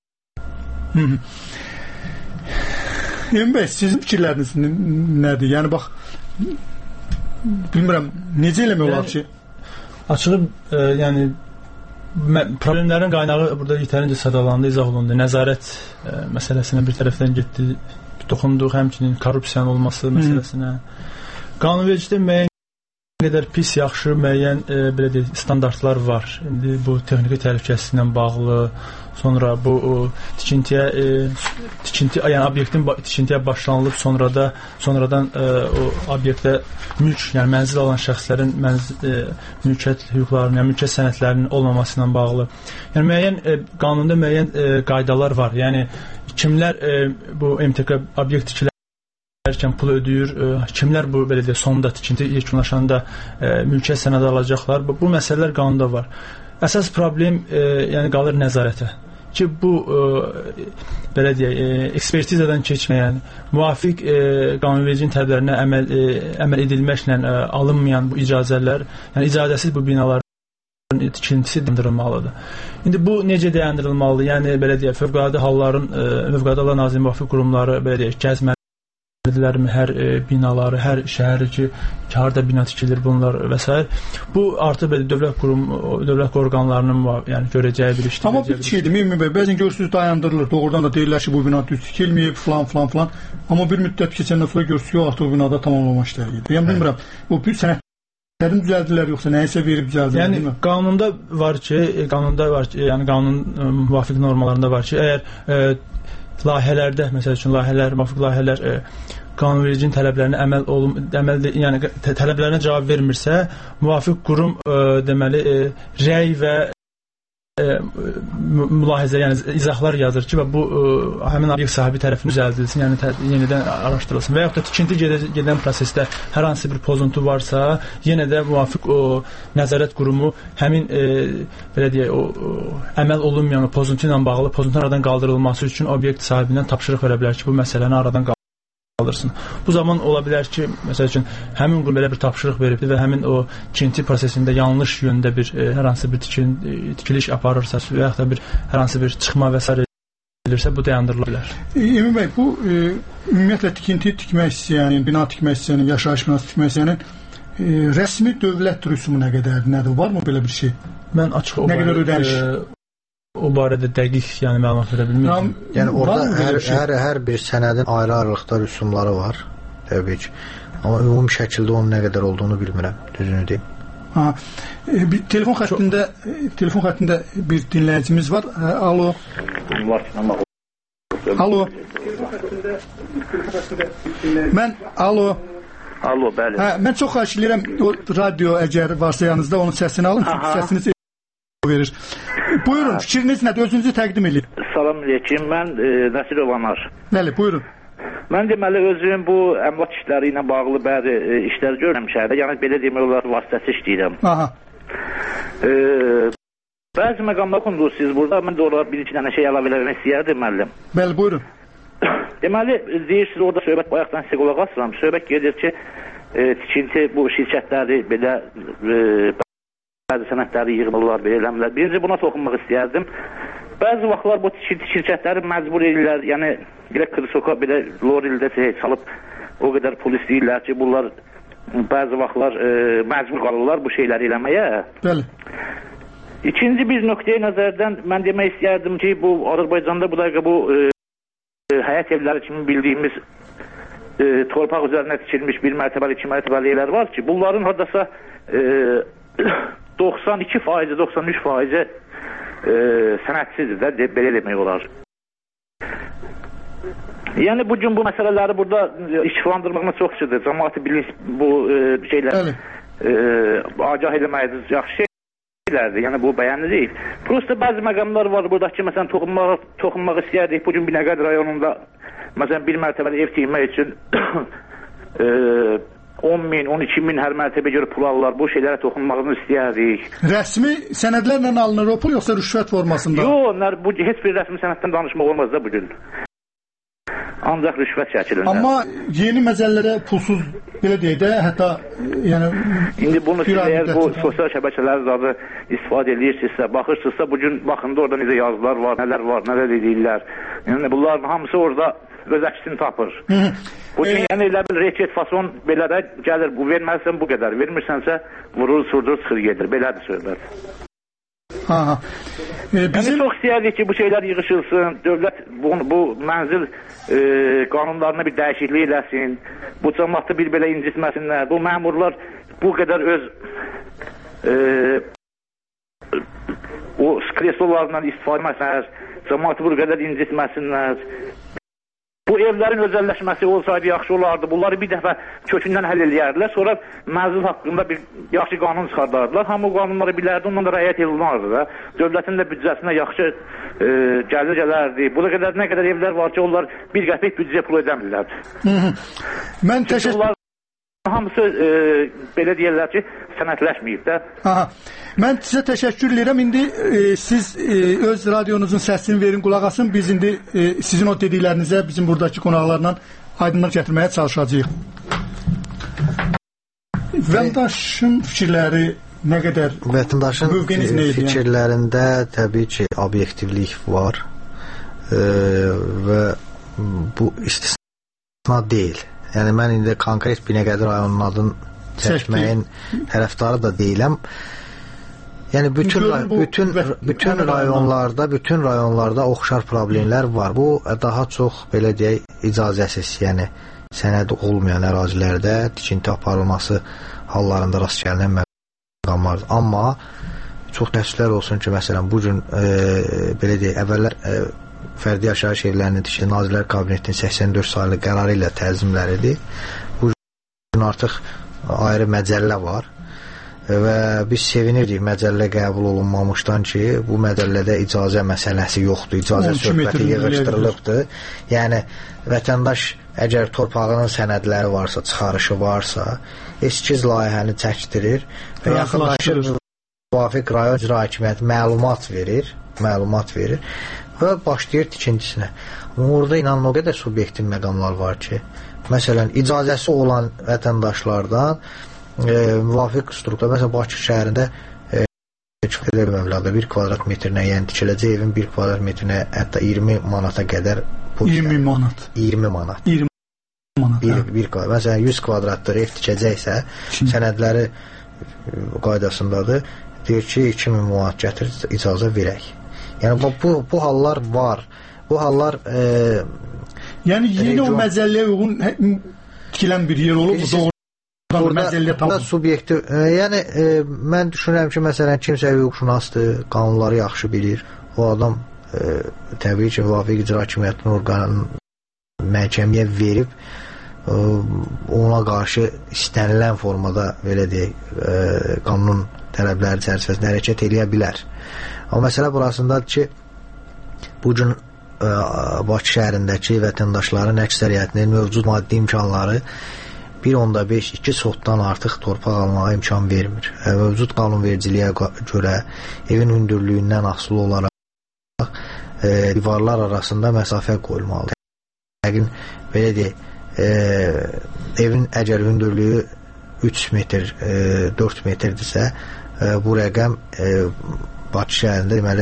Emin bəy, sizin fikirləriniz nədir? Yəni bax, bilmirəm, necə eləmək olar ki? Açığı, yəni problemlərin qaynağı burada yetərincə sadalandı, izah olundu. Nəzarət məsələsinə bir tərəfdən getdi, toxunduq, həmçinin korrupsiyanın olması məsələsinə. Qanunvericilikdə müəyyən qədər pis, yaxşı, müəyyən belə deyək, standartlar var. İndi bu texniki təhlükəsizliklə bağlı, sonra bu tikintiyə, yəni obyektin tikintiyə başlanılıb, sonradan o obyektə mülk, yəni mənzil alan şəxslərin mülkiyyət hüquqlarının, yəni mülkiyyət sənədlərinin olmaması ilə bağlı. Yəni müəyyən qanunda müəyyən qaydalar var. Yəni kimlər bu MTK obyekt tikilərkən pul ödəyir, kimlər bu belə deyək, sonunda tikinti yekunlaşanda mülkiyyət sənədi alacaqlar. Bu məsələlər qanunda var. Əsas problem yəni qalır nəzarətə. Ki bu belə deyək, ekspertizadan keçməyən, müvafiq qanunvericiliyin tələblərinə əməl edilməklə alınmayan bu icazələr, yəni icazəsiz bu binaların tikintisi dayandırılmalıdır. İndi bu necə dayandırılmalıdır? Yəni belə deyək, Fövqəladə Hallar Nazirliyi müvafiq qurumları belə deyək, gəzməlidirmi hər binaları, hər şəhəri ki, harda bina tikilir bunlar və s. Bu artıq belə dövlət orqanlarının yəni görəcəyi bir işdir. Amma bir şeydir, Mümin bəy, bəzən görürsünüz dayandırılır, doğrudan da deyirlər ki, bu bina düz tikilməyib, falan. Amma bir müddət keçəndən sonra görürsünüz ki, artıq bu binada tamamlanma işləri gedir. Yəni bilmirəm, bu sənədlərin düzəldilər yoxsa nəyisə verib düzəldilər? Yəni qanunda var ki, yəni qanunun müvafiq normalarında var ki, əgər layihələrdə, məsəl üçün müvafiq layihələr qanunvericinin tələblərinə yəni tələblərinə cavab vermirsə, müvafiq qurum deməli rəy və mülahizə, yəni izahlar yazır ki, və bu həmin obyekt sahibi tərəfindən düzəldilsin, yəni yenidən araşdırılsın. Və yaxud da tikinti gedən prosesdə hər hansı bir pozuntu varsa, yenə də müvafiq o nəzarət qurumu həmin belə deyək, o əməl olunmayan o pozuntu ilə bağlı pozuntu aradan qaldırılması üçün obyekt sahibindən tapşırıq verə bilər ki, bu məsələni aradan qaldırsın. Bu zaman ola bilər ki, məsəl üçün həmin qurum belə bir tapşırıq veribdir və həmin o tikinti prosesində yanlış yöndə bir hər hansı bir tikiliş aparırsa və yaxud da bir hər hansı bir çıxma və s. edilirsə, bu dayandırıla bilər. Emin bəy, bu ümumiyyətlə tikinti tikmək istəyənin, bina tikmək istəyənin, yaşayış binası tikmək istəyənin rəsmi dövlət rüsumu nə qədərdir, nədir? Varmı belə bir şey? Mən açıq o barədə dəqiq yəni məlumat verə bilmirəm. Yəni orada hər bir sənədin ayrı-ayrılıqda rüsumları var, təbii ki. Amma ümumi şəkildə onun nə qədər olduğunu bilmirəm, düzünü deyim. Telefon xəttində bir dinləyicimiz var. Alo. Alo. Alo. Alo, bəli. Mən çox xahiş edirəm, o radio əgər varsa yanınızda onun səsini alın, çünki səsiniz verir. Buyurun, fikriniz nədir? Özünüzü təqdim edin. Salam aleyküm, mən Nəsirov Anar. Bəli, buyurun. Mən deməli özüm bu əmlak işləri ilə bağlı bəzi işlər görürəm şəhərdə. Yəni belə demək olar vasitəsi işləyirəm. Aha. Bəzi məqamlar kondursuz burada. Mən də orada bir-iki dənə şey əlavə eləmək istəyərdim müəllim. Bəli, buyurun. Deməli, deyirsiniz orada söhbət bayaqdan sizə qulaq asıram. Söhbət gedir ki, tikinti bu şirkətləri belə bəzi sənədləri yığmırlar, belə eləmirlər. Birinci buna toxunmaq istəyərdim. Bəzi vaxtlar bu tikinti şirkətləri məcbur edirlər, yəni belə kırsoka, belə lorildə salıb o qədər pul istəyirlər ki, bunlar bəzi vaxtlar məcbur qalırlar bu şeyləri eləməyə. Bəli. İkinci bir nöqteyi nəzərdən mən demək istəyərdim ki, bu Azərbaycanda bu dəqiqə bu həyət evləri kimi bildiyimiz torpaq üzərinə tikilmiş bir mərtəbəli, iki mərtəbəli evlər var ki, bunların haradasa 92%, 93% sənədsizdir də, belə demək olar. Yəni bugün bu məsələləri burada işlandırmağına çox şeydir. Cəmaatı bilinç bu şeylər agah eləməyiniz yaxşı şeylərdir. Yəni bu bəyənli deyil. Prosta bəzi məqamlar var burada ki, məsələn toxunmaq istəyərdik. Bugün Binəqədi rayonunda məsələn bir mərtəbəli ev tikmək üçün 10.000, 12.000 hər mərtəbə görə pul alırlar. Bu şeylərə toxunmağını istəyərdik. Rəsmi sənədlərlə alınır o pul, yoxsa rüşvət formasında? Yox, bu heç bir rəsmi sənəddən danışmaq olmaz da bugün. Ancaq rüşvət şəkilində. Amma yeni məzəllərə pulsuz, belə deyək də, hətta yəni İndi bunu siz əgər bu sosial şəbəkələr zadı istifadə edirsinizsə, baxırsınızsa, bugün baxında orada necə yazılar var, nələr var, nələr edirlər. Yəni bunların hamısı orada öz əksini tapır. Bugün yəni elə bil reket fason belə də gəlir, bu verməlisən bu qədər, vermirsənsə vurur, surdur, çıxır gedir. Belədir söhbət. Yəni çox istəyərdik ki, bu şeylər yığışılsın, dövlət bu mənzil qanunlarına bir dəyişiklik eləsin, bu cəmaatı bir belə incitməsinlər, bu məmurlar bu qədər öz o skresolarından istifadə etməsinlər, cəmaatı bu qədər incitməsinlər. Bu evlərin özəlləşməsi olsaydı yaxşı olardı. Bunları bir dəfə kökündən həll eləyərdilər. Sonra mənzil haqqında bir yaxşı qanun çıxardardılar. Hamı qanunları bilərdi, ondan da rəayət edilməzdi də. Dövlətin də büdcəsinə yaxşı gəlir gələrdi. Bu qədər nə qədər evlər var ki, onlar bir qəpik büdcə pul ödəmirlər. Mən təşəkkür hamısı belə deyirlər ki, sənədləşməyib də. Mən sizə təşəkkür edirəm. İndi siz öz radionuzun səsini verin, qulaq asın. Biz indi sizin o dediklərinizə bizim buradakı qonaqlarla aydınlıq gətirməyə çalışacağıq. Vətəndaşın fikirləri nə qədər? Vətəndaşın fikirlərində təbii ki, obyektivlik var və bu istisna deyil. Yəni mən indi konkret Binəqədi rayonunun adını çəkməyin tərəfdarı da deyiləm. Yəni bütün rayonlarda oxşar problemlər var. Bu daha çox belə deyək icazəsiz, yəni sənədi olmayan ərazilərdə tikinti aparılması hallarında rast gəlinən məqamlardır. Amma çox təəssüflər olsun ki, məsələn bu gün belə deyək əvvəllər fərdi yaşayış evlərinin tikili Nazirlər Kabinetinin 84 saylı qərarı ilə təzimləridir. Bu gün artıq ayrı məcəllə var və biz sevinirdik məcəllə qəbul olunmamışdan ki, bu məcəllədə icazə məsələsi yoxdur, icazə söhbəti yığışdırılıbdır. Yəni, vətəndaş əgər torpağının sənədləri varsa, çıxarışı varsa, eskiz layihəni çəkdirir və yaxınlaşır müvafiq rayon icra hakimiyyəti məlumat verir və başlayır tikintisinə. Amma orada inanın o qədər subyektiv məqamlar var ki, məsələn, icazəsi olan vətəndaşlardan müvafiq struktura, məsələn, Bakı şəhərində kifayət məbləğdə 1 kvadrat metrinə, yəni tikiləcək evin 1 kvadrat metrinə hətta 20 manata qədər 20 manat. 20 manat. Məsələn, 100 kvadratdır ev tikəcəksə, sənədləri qaydasındadır, deyir ki, 2000 manat gətir, icazə verək. Yəni bu hallar var. Bu hallar yəni yeni o məzəlliyə uyğun tikilən bir yer olub doğrudan məzəlliyə tam subyektiv. Yəni mən düşünürəm ki, məsələn kimsə hüquqşünasdır, qanunları yaxşı bilir. O adam təbii ki, müvafiq icra hakimiyyətinin orqanının məhkəməyə verib ona qarşı istənilən formada belə deyək, qanun tələbləri çərçivəsində hərəkət eləyə bilər. Amma məsələ burasındadır ki, bugün Bakı şəhərindəki vətəndaşların əksəriyyətinin mövcud maddi imkanları 1.5-2 sotdan artıq torpaq almağa imkan vermir. Mövcud qanunvericiliyə görə evin hündürlüyündən asılı olaraq divarlar arasında məsafə qoyulmalıdır. Yəqin belə deyək, evin əgər hündürlüyü 3 metr, 4 metrdirsə, bu rəqəm Bakı şəhərində deməli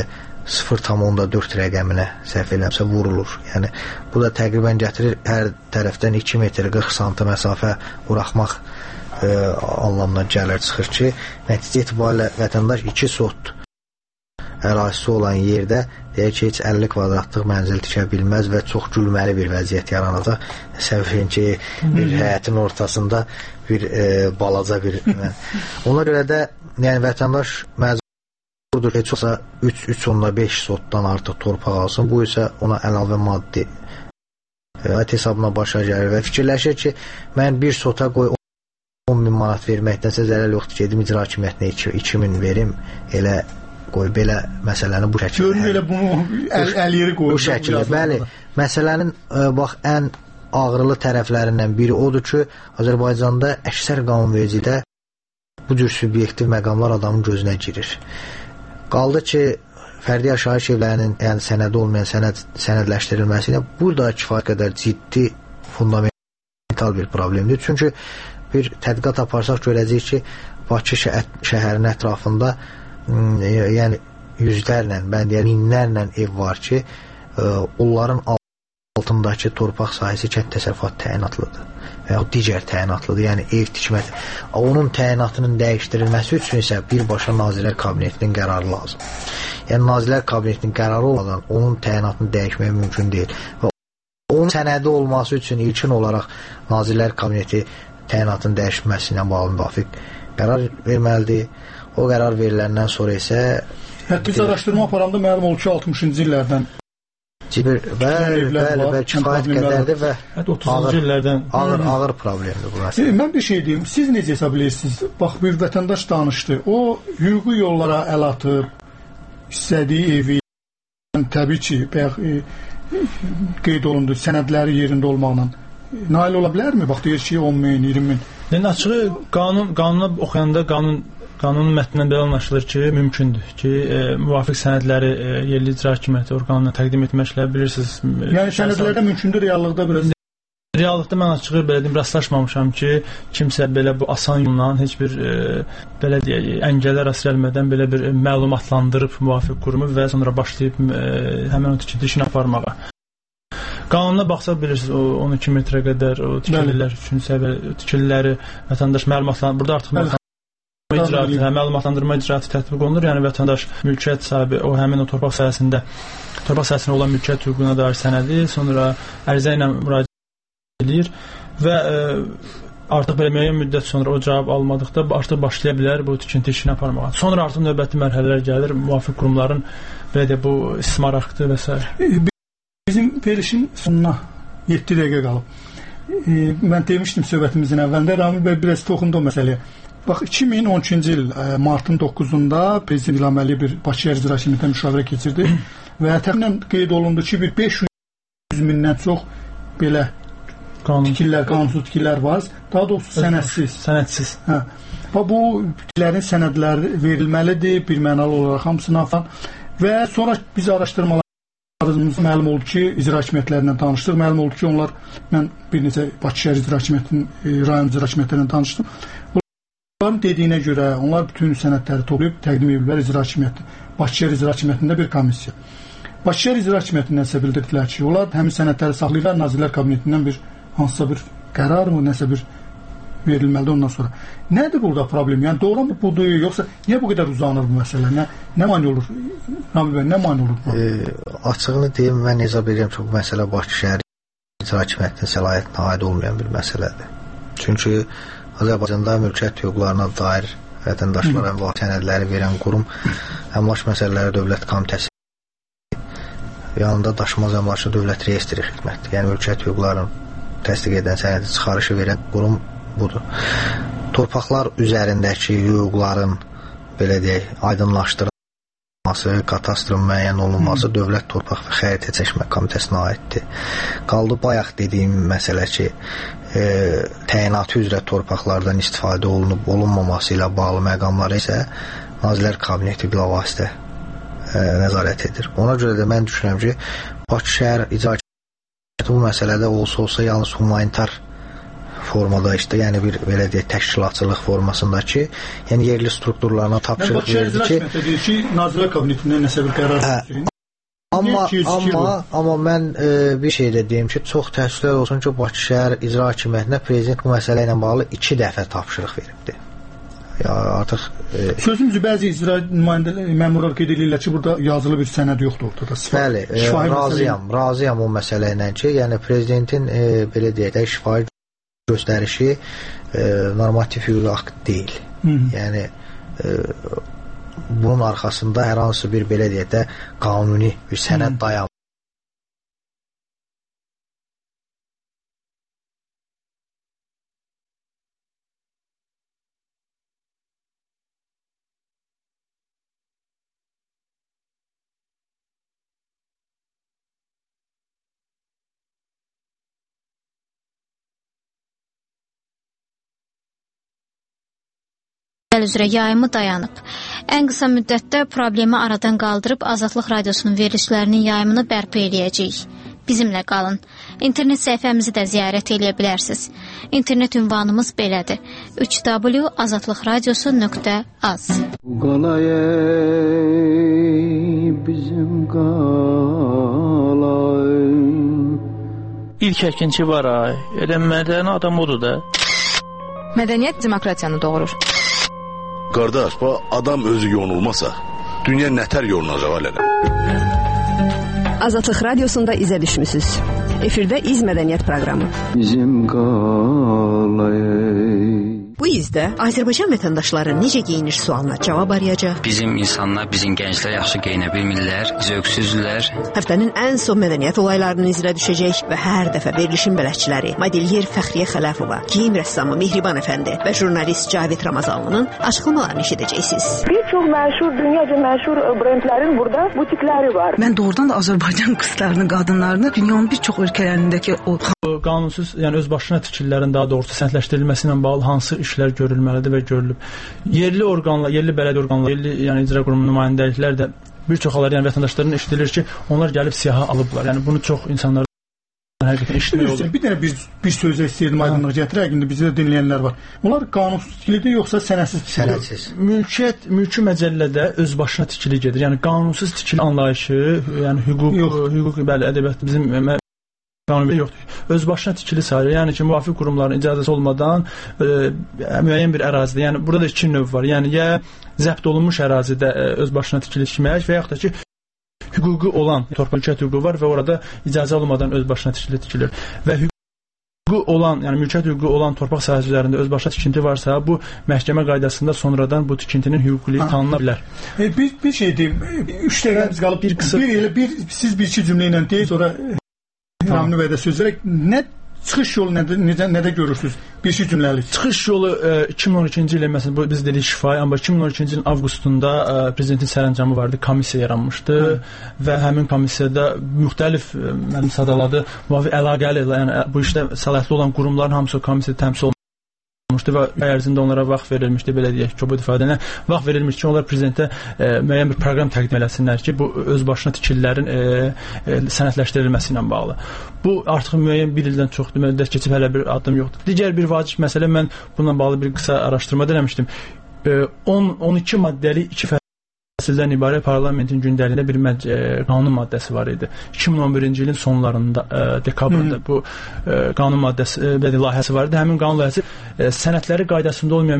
0,4 rəqəminə səhv eləmsə vurulur. Yəni, bu da təqribən gətirir hər tərəfdən 2 metr 40 santı məsafə buraxmaq anlamına gəlir, çıxır ki, nəticə etibarilə vətəndaş 2 sot ərazisi olan yerdə deyək ki, heç 50 kvadratlıq mənzil tikə bilməz və çox gülməli bir vəziyyət yaranacaq. Səbəbin ki, bir həyətin ortasında bir balaca bir... Ona görə də yəni, vətəndaş məcburdur ki, çoxsa 3.5 sotdan artıq torpaq alsın. Bu isə ona əlavə maddi hesabına başa gəlir və fikirləşir ki, mən bir sota qoy 10.000 manat verməkdənsə zərər yoxdur ki, edim icra hakimiyyətinə 2.000 verim, elə qoy belə məsələni bu şəkildə. Görün elə bunu əl yeri qoyur. Bu şəkildə, bəli. Məsələnin bax ən ağrılı tərəflərindən biri odur ki, Azərbaycanda əksər qanunvericilikdə bu cür subyektiv məqamlar adamın gözünə girir. Qaldı ki, fərdi yaşayış evlərinin, yəni sənədi olmayan sənədləşdirilməsi ilə burada kifayət qədər ciddi, fundamental bir problemdir. Çünki bir tədqiqat aparsaq görəcəyik ki, Bakı şəhərinin ətrafında yəni yüzlərlə, mən deyəm minlərlə ev var ki, onların altındakı torpaq sahəsi kənd təsərrüfat təyinatlıdır və ya digər təyinatlıdır, yəni ev tikmədir. Onun təyinatının dəyişdirilməsi üçün isə birbaşa Nazirlər Kabinetinin qərarı lazım. Yəni Nazirlər Kabinetinin qərarı olmadan onun təyinatını dəyişmək mümkün deyil və onun sənədi olması üçün ilkin olaraq Nazirlər Kabineti təyinatın dəyişməsinə bağlı müvafiq qərar verməlidir. O qərar veriləndən sonra isə... Hətta biz araşdırma aparanda məlum oldu ki, 60-cı illərdən bəli, kifayət qədərdir və ağır problemdir burası. Mən bir şey deyim, siz necə hesab edirsiniz? Bax, bir vətəndaş danışdı, o hüquqi yollara əl atıb, istədiyi evi, təbii ki, qeyd olundu, sənədləri yerində olmaqla nail ola bilərmi? Bax, deyir ki, 10.000, 20.000. Yəni, açığı, qanuna oxuyanda qanunun mətnindən belə anlaşılır ki, mümkündür ki, müvafiq sənədləri yerli icra hakimiyyəti orqanına təqdim etməklə bilirsiniz. Yəni, sənədlərdə mümkündür, reallıqda biraz? Reallıqda mən açığı belə deyim, rastlaşmamışam ki, kimsə belə bu asan yolla heç bir belə deyək, əngəllər rast gəlmədən belə bir məlumatlandırıb müvafiq qurumu və sonra başlayıb həmən o tikili işini aparmağa. Qanuna baxsaq bilirsiniz, o 12 metrə qədər o tikililər üçünsə tikililəri vətəndaş məlumatlandırır. Burada artıq məlumatlandırma icraatı tətbiq olunur. Yəni vətəndaş mülkiyyət sahibi o həmin o torpaq sahəsində olan mülkiyyət hüququna dair sənədi sonra ərizə ilə müraciət edir və artıq belə müəyyən müddət sonra o cavab almadıqda artıq başlaya bilər bu tikinti işini aparmağa. Sonra artıq növbəti mərhələlər gəlir, müvafiq qurumların belə də bu istismar aktı və s. Bizim verilişin sonuna 7 dəqiqə qalıb. Mən demişdim söhbətimizin əvvəlində, Ramil bəy biraz toxundu o məsələyə. Bax, 2012-ci il martın 9-da Prezident İlham Əliyev bir Bakı Şəhər İcra Hakimiyyətinə müşavirə keçirdi və təxminən qeyd olundu ki, bir 500 mindən çox belə qanunsuz tikilər var. Daha doğrusu sənədsiz. Bu tiklərin sənədləri verilməlidir, bir mənalı olaraq hamısına falan və sonra biz araşdırmalarımız məlum oldu ki, icra hakimiyyətlərindən tanışdıq. Məlum oldu ki, mən bir neçə Bakı Şəhər İcra Hakimiyyətinin, rayon icra hakimiyyətlərindən tanışdım. Onların dediyinə görə onlar bütün sənədləri toplayıb təqdim ediblər icra hakimiyyəti. Bakı Şəhər İcra Hakimiyyətində bir komissiya. Bakı Şəhər İcra Hakimiyyətindən isə bildirdilər ki, onlar həmin sənədləri saxlayırlar, Nazirlər Kabinetindən bir hansısa bir qərar mı, nəsə bir verilməlidir ondan sonra. Nədir burada problem? Yəni doğru mu budur, yoxsa niyə bu qədər uzanır bu məsələ? Nə mane olur? Ramil bəy, nə mane olur? Açığını deyim, mən hesab edirəm ki, bu məsələ Bakı Şəhər İcra Hakimiyyətinin səlahiyyətinə aid olmayan bir məsələdir. Çünki Azərbaycanda mülkiyyət hüquqlarına dair vətəndaşlara sənədləri verən qurum Əmlak Məsələləri Dövlət Komitəsi yanında daşınmaz əmlakçı dövlət reyestri xidmətidir. Yəni mülkiyyət hüquqlarını təsdiq edən sənədi çıxarışı verən qurum budur. Torpaqlar üzərindəki hüquqların belə deyək, aydınlaşdırılması, katastrın müəyyən olunması Dövlət Torpaq və Xəritə Çəkmə Komitəsinə aiddir. Qaldı bayaq dediyim məsələ ki, təyinatı üzrə torpaqlardan istifadə olunmaması ilə bağlı məqamları isə Nazirlər Kabineti bilavasitə nəzarət edir. Ona görə də mən düşünürəm ki, Bakı şəhər icra bu məsələdə olsa yalnız humanitar formada işte, yəni bir belə deyək təşkilatçılıq formasında ki, yəni yerli strukturlarına tapşırıq verdi ki, Nazirlər Kabinetindən nəsə bir qərar verir. Amma mən bir şey də deyim ki, çox təəssüflər olsun ki, Bakı şəhər icra hakimiyyətinə prezident bu məsələ ilə bağlı 2 dəfə tapşırıq veribdi. Ya artıq sözümüzü bəzi icra nümayəndələr, məmurlar qeyd edirlər ki, burada yazılı bir sənəd yoxdur ortada. Bəli, razıyam o məsələ ilə ki, yəni prezidentin belə deyək də şifahi göstərişi normativ hüquqi akt deyil. Yəni bunun arxasında hər hansı bir belə deyək də qanuni bir sənəd dayanır. üzrə yayımı dayanıb. Ən qısa müddətdə problemi aradan qaldırıb Azadlıq Radiosunun verilişlərinin yayımını bərpa eləyəcəyik. Bizimlə qalın. İnternet səhifəmizi də ziyarət eləyə bilərsiniz. İnternet ünvanımız belədir: www.azadlıqradiosu.az. Qalay bizim qalay. İlk əkinçi var ay. Elə mədəni adam odur da. Mədəniyyət demokratiyanı doğurur. Qardaş, bu adam özü yonulmasa, dünya nətər yolunacaq alələ? Azadlıq Radiosunda izə düşmüsünüz. Efirdə İz Mədəniyyət proqramı. Bizim qalay. Bu izdə Azərbaycan vətəndaşları necə geyinir sualına cavab arayacaq. Bizim insanlar, bizim gənclər yaxşı geyinə bilmirlər, zövqsüzdürlər. Həftənin ən son mədəniyyət olaylarının izrə düşəcək və hər dəfə verilişin bələdçiləri Modelyer Fəxriyə Xələfova, geyim rəssamı Mehriban Əfəndi və jurnalist Cavid Ramazanlının açıqlamalarını eşidəcəksiniz. Bir çox məşhur, dünyaca məşhur brendlərin burada butikləri var. Mən doğrudan da Azərbaycan qızlarını, qadınlarını dünyanın bir çox ölkələrindəki o qanunsuz, yəni öz başına tikililərin daha doğrusu sənədləşdirilməsi ilə bağlı hansı işlər görülməlidir və görülüb. Yerli orqanlar, yerli bələdiyyə orqanları, yerli yəni icra qurumu nümayəndəliklər də bir çox hallar, yəni vətəndaşların eşidilir ki, onlar gəlib siyaha alıblar. Yəni bunu çox insanlar həqiqətən eşitmək olur. Bir dənə bir sözə istəyirdim aydınlıq gətirək, indi bizi də dinləyənlər var. Onlar qanunsuz tikilidir yoxsa sənədsiz tikilidir? Sənədsiz. Mülki məcəllədə öz başına tikili gedir. Yəni qanunsuz tikili anlayışı, yəni hüquq bəli ədəbiyyat bizim qanun yoxdur. Öz başına tikili sayılır. Yəni ki, müvafiq qurumların icazəsi olmadan müəyyən bir ərazidə, yəni burada da 2 növ var. Yəni ya zəbt olunmuş ərazidə öz başına tikili tikmək və yaxud da ki, hüquqi olan torpaq mülkiyyət hüququ var və orada icazə olmadan öz başına tikili tikilir. Və hüquqi olan, yəni mülkiyyət hüququ olan torpaq sahəsi üzərində öz başına tikinti varsa, bu məhkəmə qaydasında sonradan bu tikintinin hüquqiliyi tanına bilər. Bir şey deyim, 3 dəqiqəmiz qalıb, siz bir-iki cümlə ilə deyil, sonra Ramini bəyə də söz verək, çıxış yolu nədə görürsünüz? Bir-iki cümləlik. Çıxış yolu 2012-ci ilin, məsələn, biz dedik şifahi, amma 2012-ci ilin avqustunda prezidentin sərəncamı vardı, komissiya yaranmışdı və həmin komissiyada müxtəlif, mənim sadaladı, müvafiq əlaqəli, yəni bu işdə səlahiyyətli olan qurumların hamısı komissiyada təmsil olunmuşdu və ərzində onlara vaxt verilmişdi, belə deyək, kobud ifadələ vaxt verilmiş ki, onlar prezidentə müəyyən bir proqram təqdim eləsinlər ki, bu öz başına tikililərin sənədləşdirilməsi ilə bağlı. Bu artıq müəyyən bir ildən çoxdur, müddət keçib hələ bir addım yoxdur. Digər bir vacib məsələ, mən bununla bağlı bir qısa araşdırma eləmişdim. 12 maddəli 2 fəsildən ibarət parlamentin gündəliyində bir qanun maddəsi var idi. 2011-ci ilin sonlarında, dekabrda bu qanun maddəsi, layihəsi var idi. Həmin qanun layihəsi sənədləri qaydasında olmayan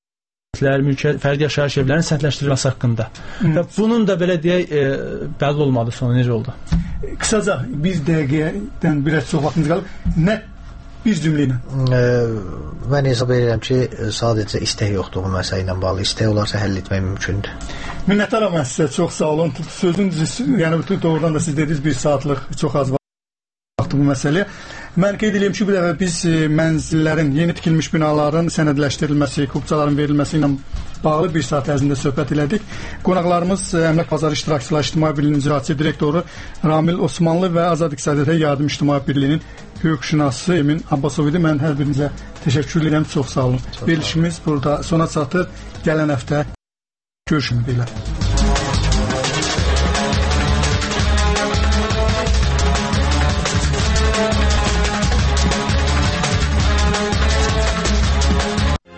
fərdi yaşayış evlərinin sənədləşdirilməsi haqqında. Və bunun da belə deyək, bəlli olmadı sonra necə oldu? Qısaca bir dəqiqədən biraz çox vaxtımız qalıb. Nə Bir cümlə ilə. Mən hesab edirəm ki, sadəcə istək yoxdur bu məsələ ilə bağlı. İstək olarsa həll etmək mümkündür. Minnətdaram mən sizə, çox sağ olun. Sözün yəni doğrudan da siz dediniz 1 saatlıq çox az vaxt bu məsələyə. Mən qeyd edeyim ki, bu dəfə biz mənzillərin, yeni tikilmiş binaların sənədləşdirilməsi, kubçaların verilməsi ilə bağlı 1 saat ərzində söhbət elədik. Qonaqlarımız Əmlak Bazarı İştirakçılar İctimai Birliyinin icraçı direktoru Ramil Osmanlı və Azad İqtisadiyyata Yardım İctimai Birliyinin hüquqşünası Emin Abbasov idi. Mən hər birinizə təşəkkür edirəm. Çox sağ olun. Verilişimiz burada sona çatır. Gələn həftə görüşmək üzrə.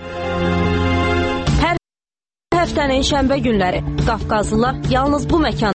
Həftənin şənbə günləri Qafqazlılar yalnız bu məkan